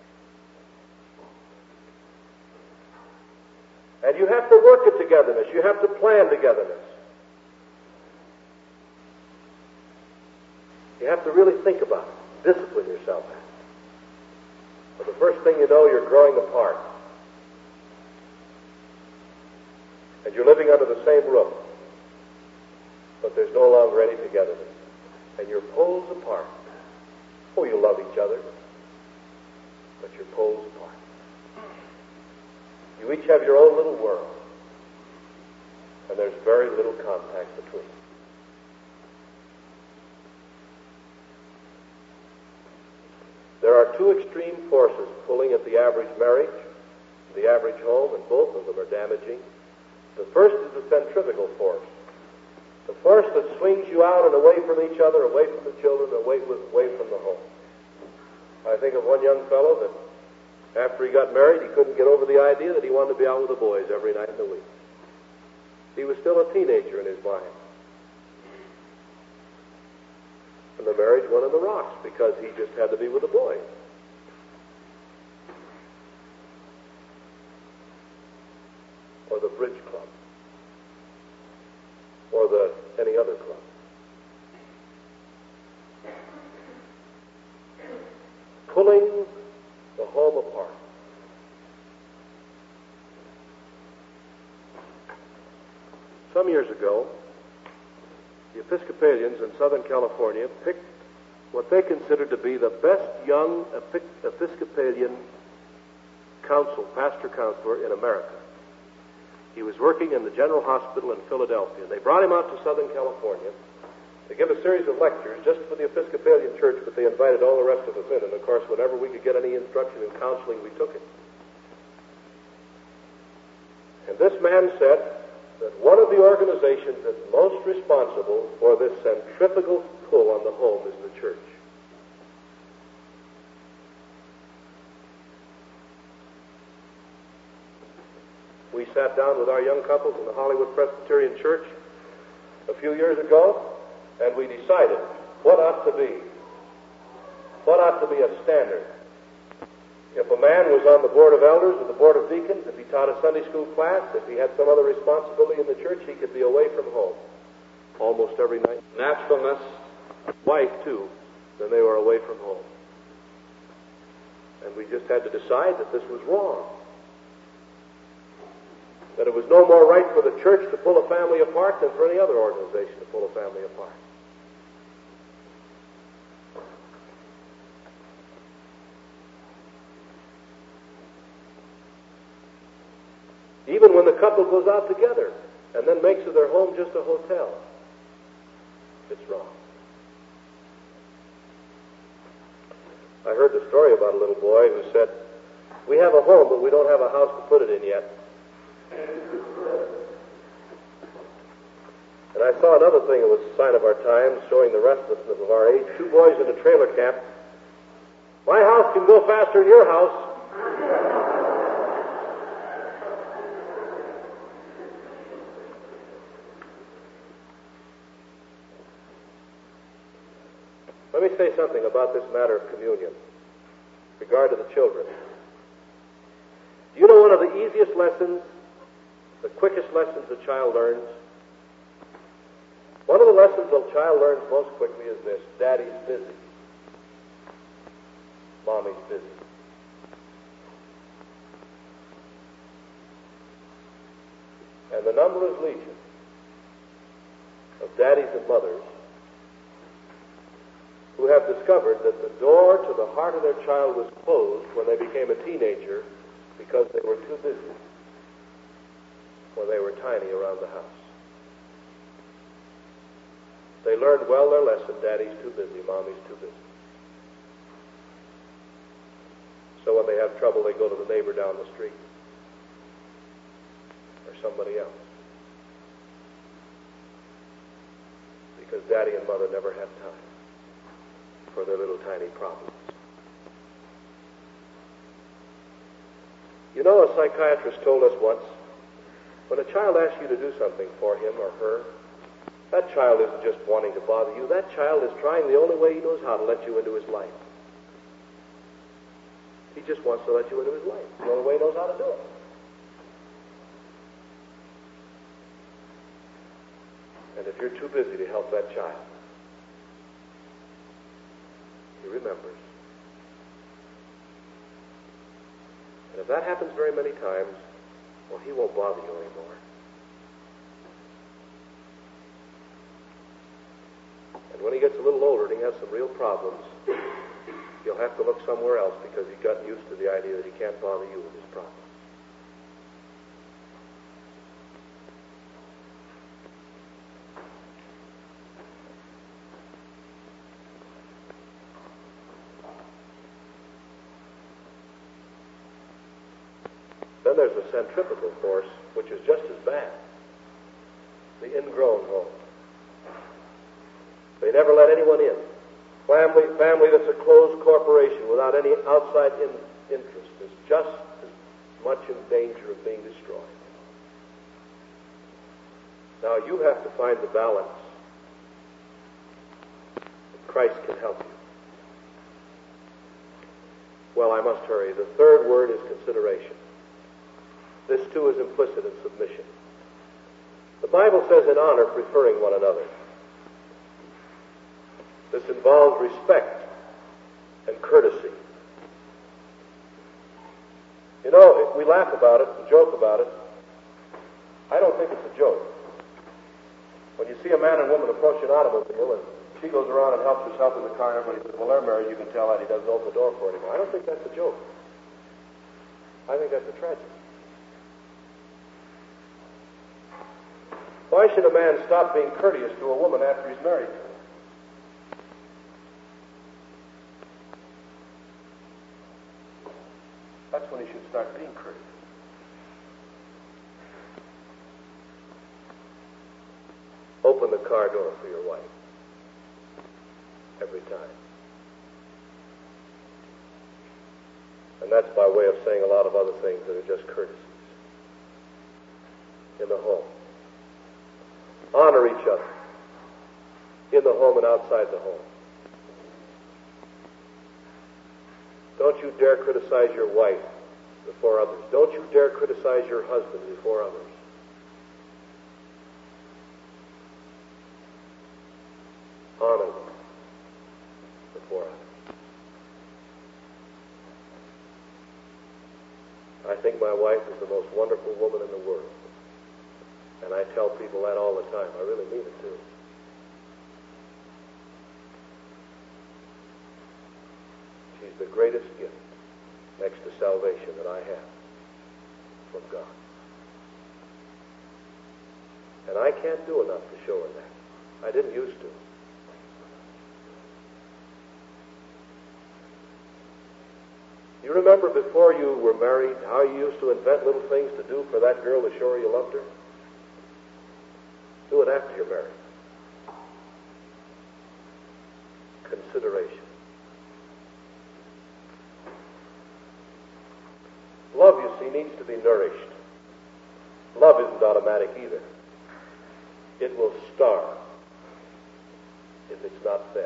And you have to work at togetherness. You have to plan togetherness. You have to really think about it. Discipline yourself at it. But the first thing you know, you're growing apart. And you're living under the same roof. But there's no longer any togetherness. And you're poles apart. Oh, you love each other. But you're poles apart. You each have your own little world. And there's very little contact between you. There are two extreme forces pulling at the average marriage, the average home, and both of them are damaging. The first is the centrifugal force. The force that swings you out and away from each other, away from the children, away, away from the home. I think of one young fellow that after he got married, he couldn't get over the idea that he wanted to be out with the boys every night in the week. He was still a teenager in his mind. And the marriage went on the rocks because he just had to be with the boys. Or the bridge club. Or the any other club. Pulling the home apart. Some years ago, the Episcopalians in Southern California picked what they considered to be the best young Episcopalian counsel, pastor counselor in America. He was working in the General Hospital in Philadelphia. They brought him out to Southern California to give a series of lectures just for the Episcopalian Church, but they invited all the rest of us in. And, of course, whenever we could get any instruction and counseling, we took it. And this man said that one of the organizations that's most responsible for this centrifugal pull on the home is the church. We sat down with our young couples in the Hollywood Presbyterian Church a few years ago, and we decided what ought to be, what ought to be a standard. If a man was on the board of elders or the board of deacons, if he taught a Sunday school class, if he had some other responsibility in the church, he could be away from home almost every night. Naturalness, wife too, then they were away from home. And we just had to decide that this was wrong. That it was no more right for the church to pull a family apart than for any other organization to pull a family apart. Even when the couple goes out together and then makes of their home just a hotel, it's wrong. I heard the story about a little boy who said, "We have a home, but we don't have a house to put it in yet." And I saw another thing that was a sign of our times, showing the restlessness of our age. Two boys in a trailer camp. "My house can go faster than your house." Let me say something about this matter of communion, with regard to the children. Do you know one of the easiest lessons, the quickest lessons a child learns? One of the lessons a child learns most quickly is this: Daddy's busy. Mommy's busy. And the number is legion of daddies and mothers who have discovered that the door to the heart of their child was closed when they became a teenager because they were too busy when they were tiny around the house. They learned well their lesson: Daddy's too busy, Mommy's too busy. So when they have trouble, they go to the neighbor down the street or somebody else, because Daddy and Mother never had time for their little tiny problems. You know, a psychiatrist told us once, when a child asks you to do something for him or her, that child isn't just wanting to bother you. That child is trying the only way he knows how to let you into his life. He just wants to let you into his life. It's the only way he knows how to do it. And if you're too busy to help that child, he remembers. And if that happens very many times, well, he won't bother you anymore. And when he gets a little older and he has some real problems, he'll have to look somewhere else because he's gotten used to the idea that he can't bother you with his problems. Then there's a centrifugal force, which is just as bad. The ingrown home. They never let anyone in. Family, family that's a closed corporation without any outside in, interest is just as much in danger of being destroyed. Now you have to find the balance. Christ can help you. Well, I must hurry. The third word is consideration. This too is implicit in submission. The Bible says in honor, preferring one another. This involves respect and courtesy. You know, we laugh about it and joke about it. I don't think it's a joke. When you see a man and woman approach an automobile and she goes around and helps herself in the car and everybody says, well, they're married, you can tell that he doesn't open the door for her anymore. I don't think that's a joke. I think that's a tragedy. Why should a man stop being courteous to a woman after he's married to her? start being courteous. Open the car door for your wife. Every time. And that's by way of saying a lot of other things that are just courtesies. In the home. Honor each other. In the home and outside the home. Don't you dare criticize your wife before others. Don't you dare criticize your husband before others. Honor them before others. I think my wife is the most wonderful woman in the world. And I tell people that all the time. I really mean it, too. She's the greatest gift next to salvation that I have from God. And I can't do enough to show her that. I didn't used to. You remember before you were married how you used to invent little things to do for that girl to show her you loved her? Do it after you're married. Consideration. Love, you see, needs to be nourished. Love isn't automatic either. It will starve if it's not fed.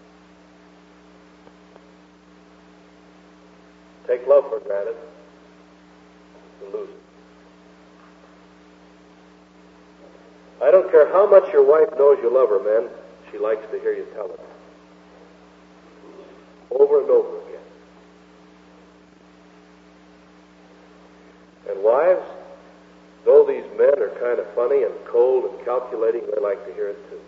Take love for granted, you lose it. I don't care how much your wife knows you love her, men. She likes to hear you tell her. Over and over again. And wives, though these men are kind of funny and cold and calculating, they like to hear it too.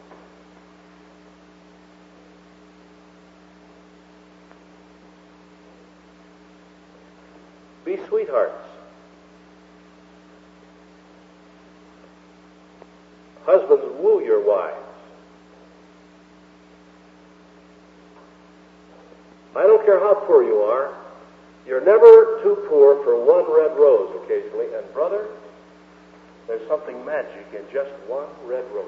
Be sweethearts. Husbands, woo your wives. I don't care how poor you are. You're never too poor for one red rose occasionally. And brother, there's something magic in just one red rose.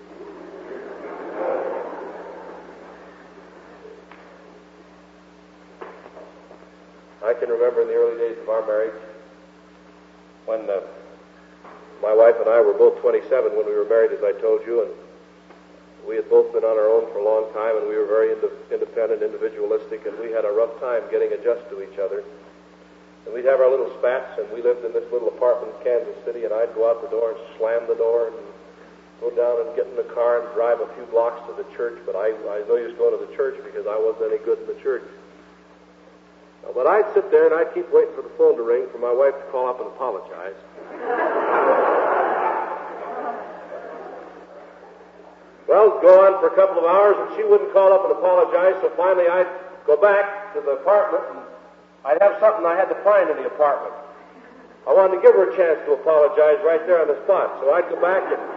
I can remember in the early days of our marriage when uh, my wife and I were both twenty-seven when we were married, as I told you, and we had both been on our own for a long time, and we were very ind- independent, individualistic, and we had a rough time getting adjusted to each other. And we'd have our little spats, and we lived in this little apartment in Kansas City, and I'd go out the door and slam the door and go down and get in the car and drive a few blocks to the church, but I, I no use going to the church because I wasn't any good in the church. But I'd sit there and I'd keep waiting for the phone to ring for my wife to call up and apologize. Well, go on for a couple of hours and she wouldn't call up and apologize, so finally I'd go back to the apartment and I'd have something I had to find in the apartment. I wanted to give her a chance to apologize right there on the spot, so I'd go back and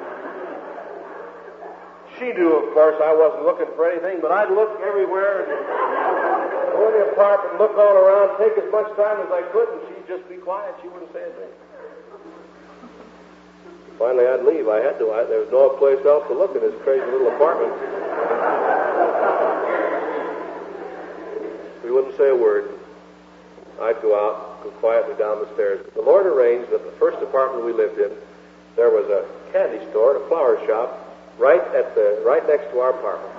she knew, of course, I wasn't looking for anything, but I'd look everywhere and go in the apartment, look all around, take as much time as I could, and she'd just be quiet. She wouldn't say a thing. Finally, I'd leave. I had to. I, there was no place else to look in this crazy little apartment. We wouldn't say a word. I'd go out, go quietly down the stairs. The Lord arranged that the first apartment we lived in, there was a candy store and a flower shop right at the right next to our apartment.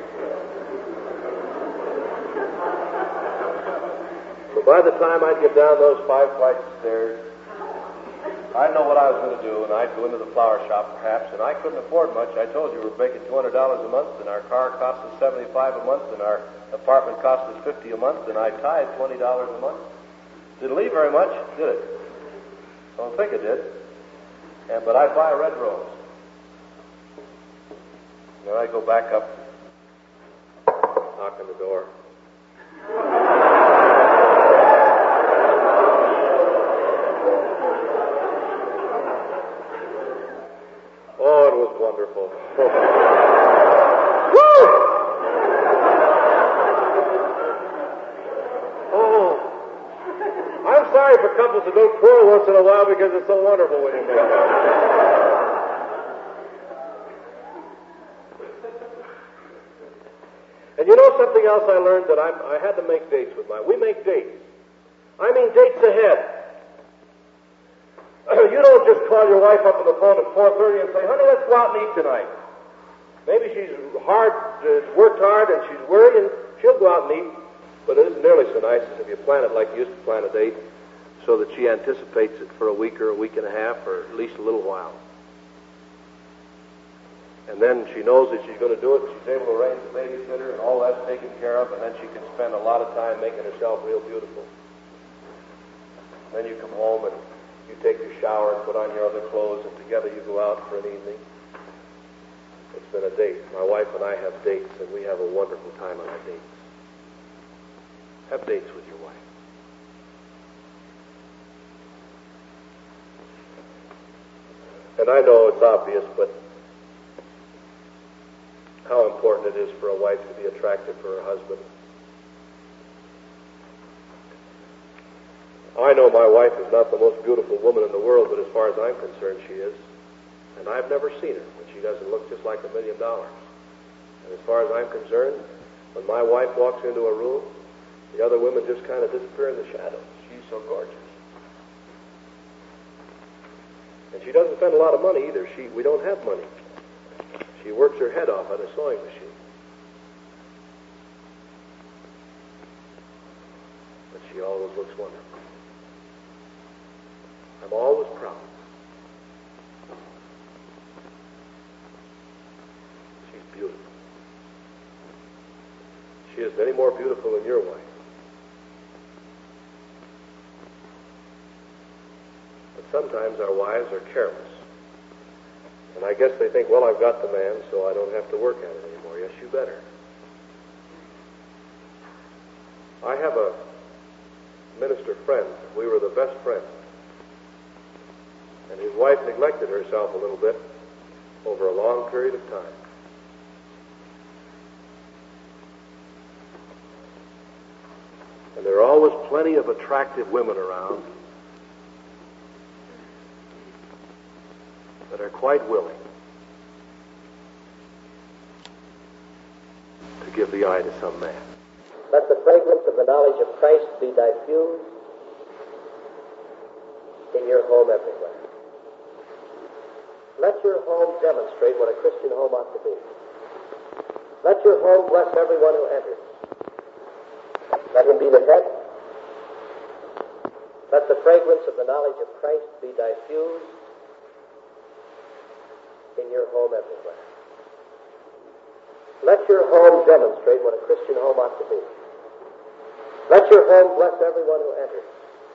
So by the time I'd get down those five flights of stairs, I'd know what I was going to do, and I'd go into the flower shop perhaps, and I couldn't afford much. I told you we were making two hundred dollars a month, and our car cost us seventy-five dollars a month, and our apartment cost us fifty dollars a month, and I tied twenty dollars a month. Didn't leave very much, did it? I don't think it did. And, but I'd buy a red rose. Then I'd go back up, knock on the door. Oh, it was wonderful. Woo! Oh, I'm sorry, pull once in a while because it's so wonderful when you make it. And you know something else I learned that I, I had to make dates with my... We make dates. I mean dates ahead. You don't just call your wife up on the phone at four thirty and say, honey, let's go out and eat tonight. Maybe she's hard, uh, worked hard, and she's worried, and she'll go out and eat. But it isn't nearly so nice as if you plan it like you used to plan a date so that she anticipates it for a week or a week and a half or at least a little while. And then she knows that she's going to do it, and she's able to arrange the babysitter, and all that's taken care of, and then she can spend a lot of time making herself real beautiful. Then you come home and you take your shower and put on your other clothes, and together you go out for an evening. It's been a date. My wife and I have dates, and we have a wonderful time on our dates. Have dates with your wife. And I know it's obvious, but how important it is for a wife to be attractive for her husband. I know my wife is not the most beautiful woman in the world, but as far as I'm concerned, she is. And I've never seen her, but she doesn't look just like a million dollars. And as far as I'm concerned, when my wife walks into a room, the other women just kind of disappear in the shadows. She's so gorgeous. And she doesn't spend a lot of money either. She, we don't have money. She works her head off on a sewing machine. But she always looks wonderful. I'm always proud. She's beautiful. She isn't any more beautiful than your wife. But sometimes our wives are careless. And I guess they think, well, I've got the man, so I don't have to work at it anymore. Yes, you better. I have a minister friend. We were the best friends. And his wife neglected herself a little bit over a long period of time. And there are always plenty of attractive women around that are quite willing to give the eye to some man. Let the fragrance of the knowledge of Christ be diffused in your home everywhere. Let your home demonstrate what a Christian home ought to be. Let your home bless everyone who enters. Let him be the head. Let the fragrance of the knowledge of Christ be diffused in your home everywhere. Let your home demonstrate what a Christian home ought to be. Let your home bless everyone who enters.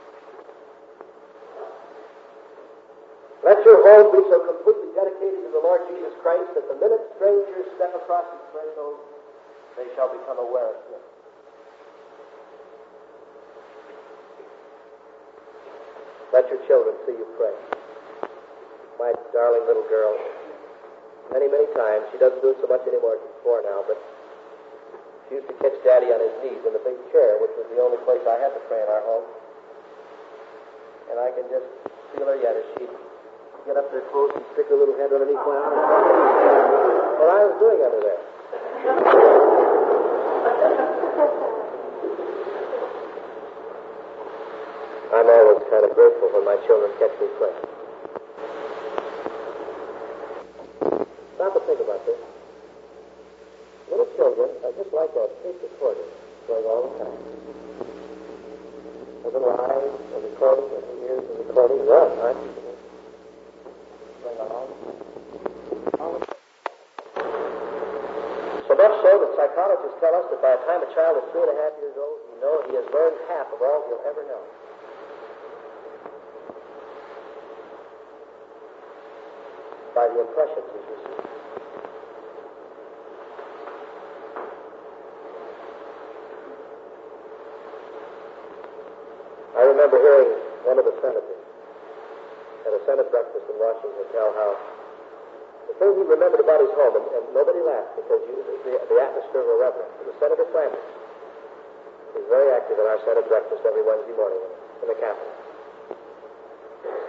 Let your home be so completely dedicated to the Lord Jesus Christ that the minute strangers step across its threshold, they shall become aware of Him. Let your children see you pray. My darling little girl, many, many times, she doesn't do it so much anymore before now, but she used to catch Daddy on his knees in the big chair, which was the only place I had to pray in our home. And I can just feel her yet as she'd get up there close and stick her little head underneath my arm. What I was doing under there. I'm always kind of grateful when my children catch me praying. Stop and think about this. Little children are just like a tape recorder going all the time. With their eyes are recording, and their ears are recording. Well, aren't you? Going on. So much so that psychologists tell us that by the time a child is three and a half years old, you know he has learned half of all he'll ever know. By the impressions he's received. I remember hearing one of the senators at a Senate breakfast in Washington tell how the thing he remembered about his home, and, and nobody laughed because you, the, the atmosphere of a reverence, was Senator Flanders. He's very active at our Senate breakfast every Wednesday morning in the Capitol.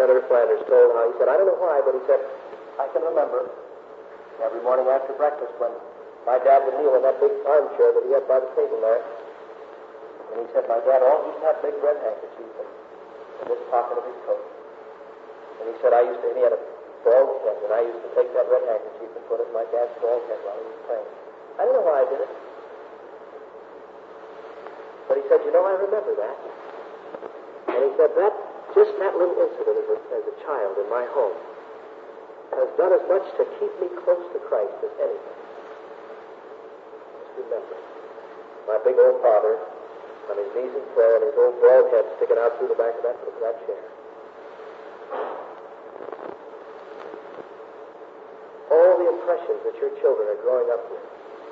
Senator Flanders told how, he said, I don't know why, but he said, I can remember every morning after breakfast when my dad would kneel in that big armchair that he had by the table there. And he said, my dad always had big red handkerchief in, in this pocket of his coat. And he said, I used to, and he had a bald head, and I used to take that red handkerchief and put it in my dad's bald head while he was praying. I don't know why I did it. But he said, you know, I remember that. And he said, that, just that little incident as a, as a child in my home has done as much to keep me close to Christ as anything. Just remember, my big old father on his knees in prayer and his old bald head sticking out through the back of that, of that chair. All the impressions that your children are growing up with.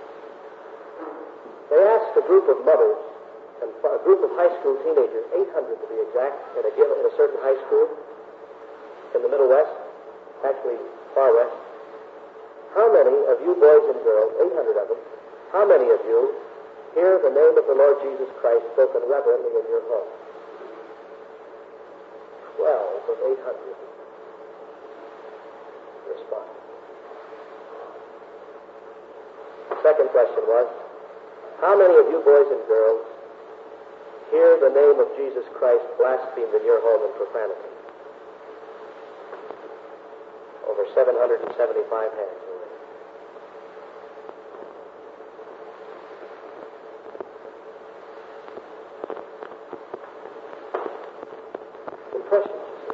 They asked a group of mothers and a group of high school teenagers, eight hundred to be exact, in a, in a certain high school in the Middle West, actually far west. How many of you boys and girls, eight hundred of them, how many of you hear the name of the Lord Jesus Christ spoken reverently in your home? Twelve of eight hundred respond. The second question was, how many of you boys and girls hear the name of Jesus Christ blasphemed in your home in profanity? Over seven hundred seventy-five hands already. Impressions, you see.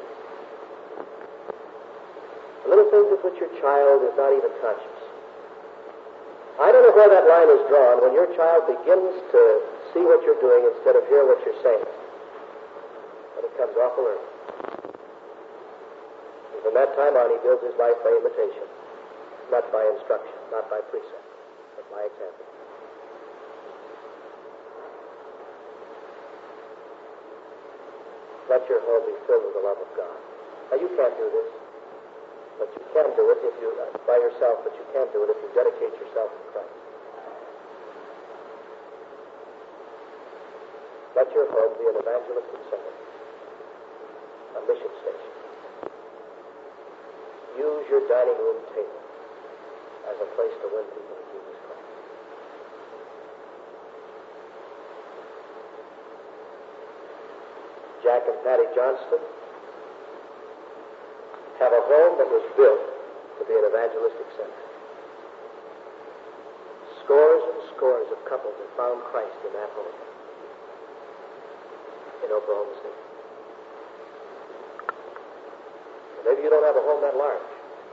The little things of which your child is not even conscious. I don't know where that line is drawn when your child begins to see what you're doing instead of hear what you're saying. But it comes awful early. And from that time on, he builds his life by imitation, not by instruction, not by precept, but by example. Let your home be filled with the love of God. Now, you can't do this. But you can do it if you, uh, by yourself, but you can do it if you dedicate yourself to Christ. Let your home be an evangelistic center, a mission station. Use your dining room table as a place to win people to Jesus Christ. Jack and Patty Johnston have a home that was built to be an evangelistic center. Scores and scores of couples have found Christ in that home in Oklahoma City. And maybe you don't have a home that large,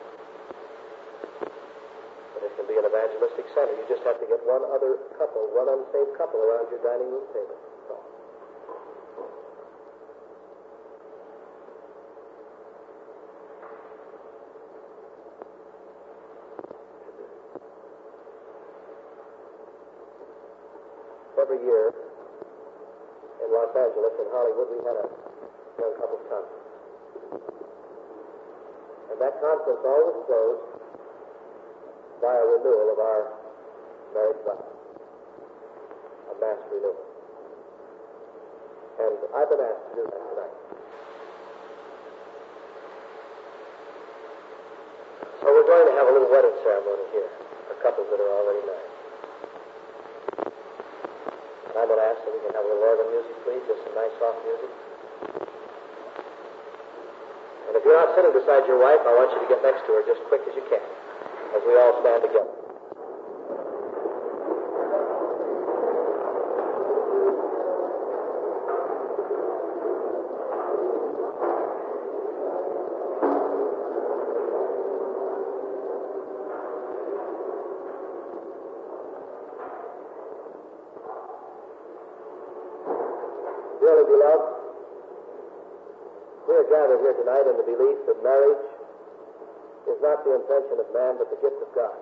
but it can be an evangelistic center. You just have to get one other couple, one unsaved couple around your dining room table. So, every year in Los Angeles and Hollywood, we had a young couples conference. And that conference always closed by a renewal of our marriage vows, a mass renewal. And I've been asked to do that tonight. So we're going to have a little wedding ceremony here for couples that are already married. I'm going to ask that we can have a little organ music, please, just some nice soft music. And if you're not sitting beside your wife, I want you to get next to her just quick as you can, as we all stand together. Dearly beloved, we are gathered here tonight in the belief that marriage is not the invention of man, but the gift of God.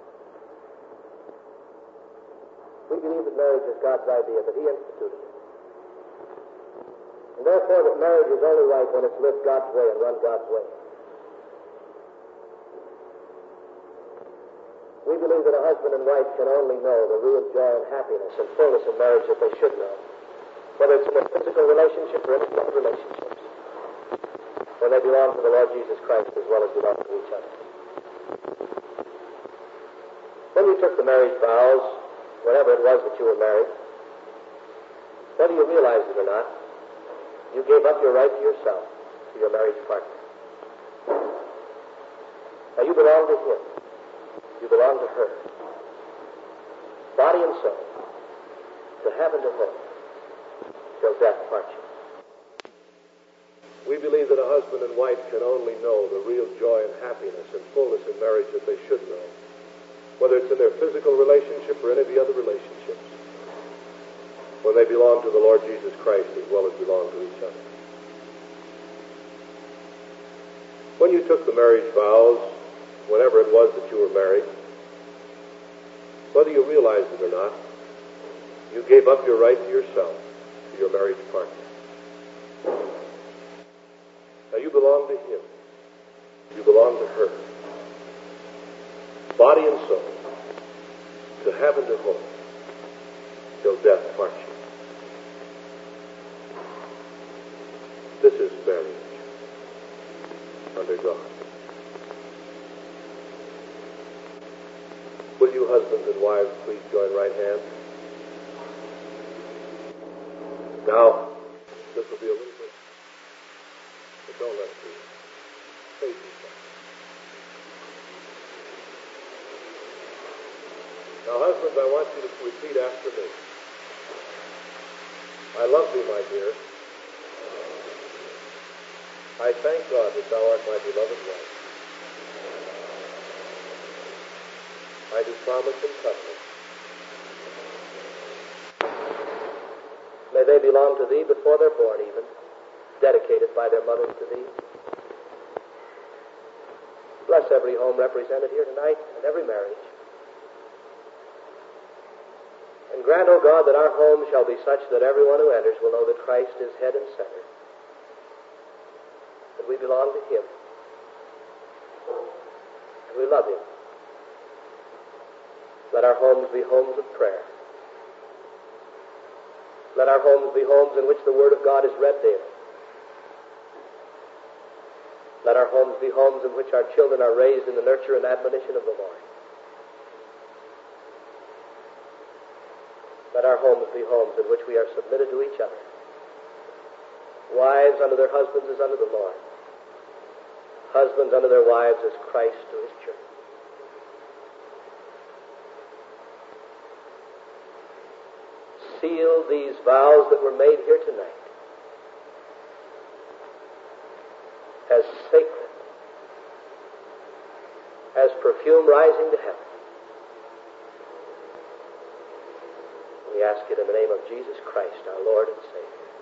We believe that marriage is God's idea, that He instituted it. And therefore that marriage is only right when it's lived God's way and run God's way. We believe that a husband and wife can only know the real joy and happiness and fullness of marriage that they should know, whether it's in a physical relationship or any other relationships. when they belong to the Lord Jesus Christ as well as belong to each other. When you took the marriage vows, whenever it was that you were married, whether you realized it or not, you gave up your right to yourself, to your marriage partner. Now you belong to him. You belong to her. Body and soul, to heaven to home, till death parts you. We believe that a husband and wife can only know the real joy and happiness and fullness in marriage that they should know, whether it's in their physical relationship or any of the other relationships, when they belong to the Lord Jesus Christ as well as belong to each other. When you took the marriage vows, whenever it was that you were married, whether you realized it or not, you gave up your right to yourself, to your marriage partner. Now you belong to him. You belong to her. Body and soul, to heaven to home, till death parts you. This is marriage under God. Will you, husbands and wives, please join right hands? Now, this will be a little bit, but don't let it be. Face each other. Now, husbands, I want you to repeat after me. I love thee, my dear. I thank God that thou art my beloved wife. I do promise and covenant. May they belong to thee before they're born even, dedicated by their mothers to thee. Bless every home represented here tonight and every marriage. And grant, O God, that our home shall be such that everyone who enters will know that Christ is head and center, that we belong to him, and we love him. Let our homes be homes of prayer. Let our homes be homes in which the Word of God is read daily. Let our homes be homes in which our children are raised in the nurture and admonition of the Lord. Let our homes be homes in which we are submitted to each other. Wives unto their husbands as unto the Lord. Husbands unto their wives as Christ to his church. Seal these vows that were made here tonight as sacred, as perfume rising to heaven. We ask it in the name of Jesus Christ, our Lord and Savior.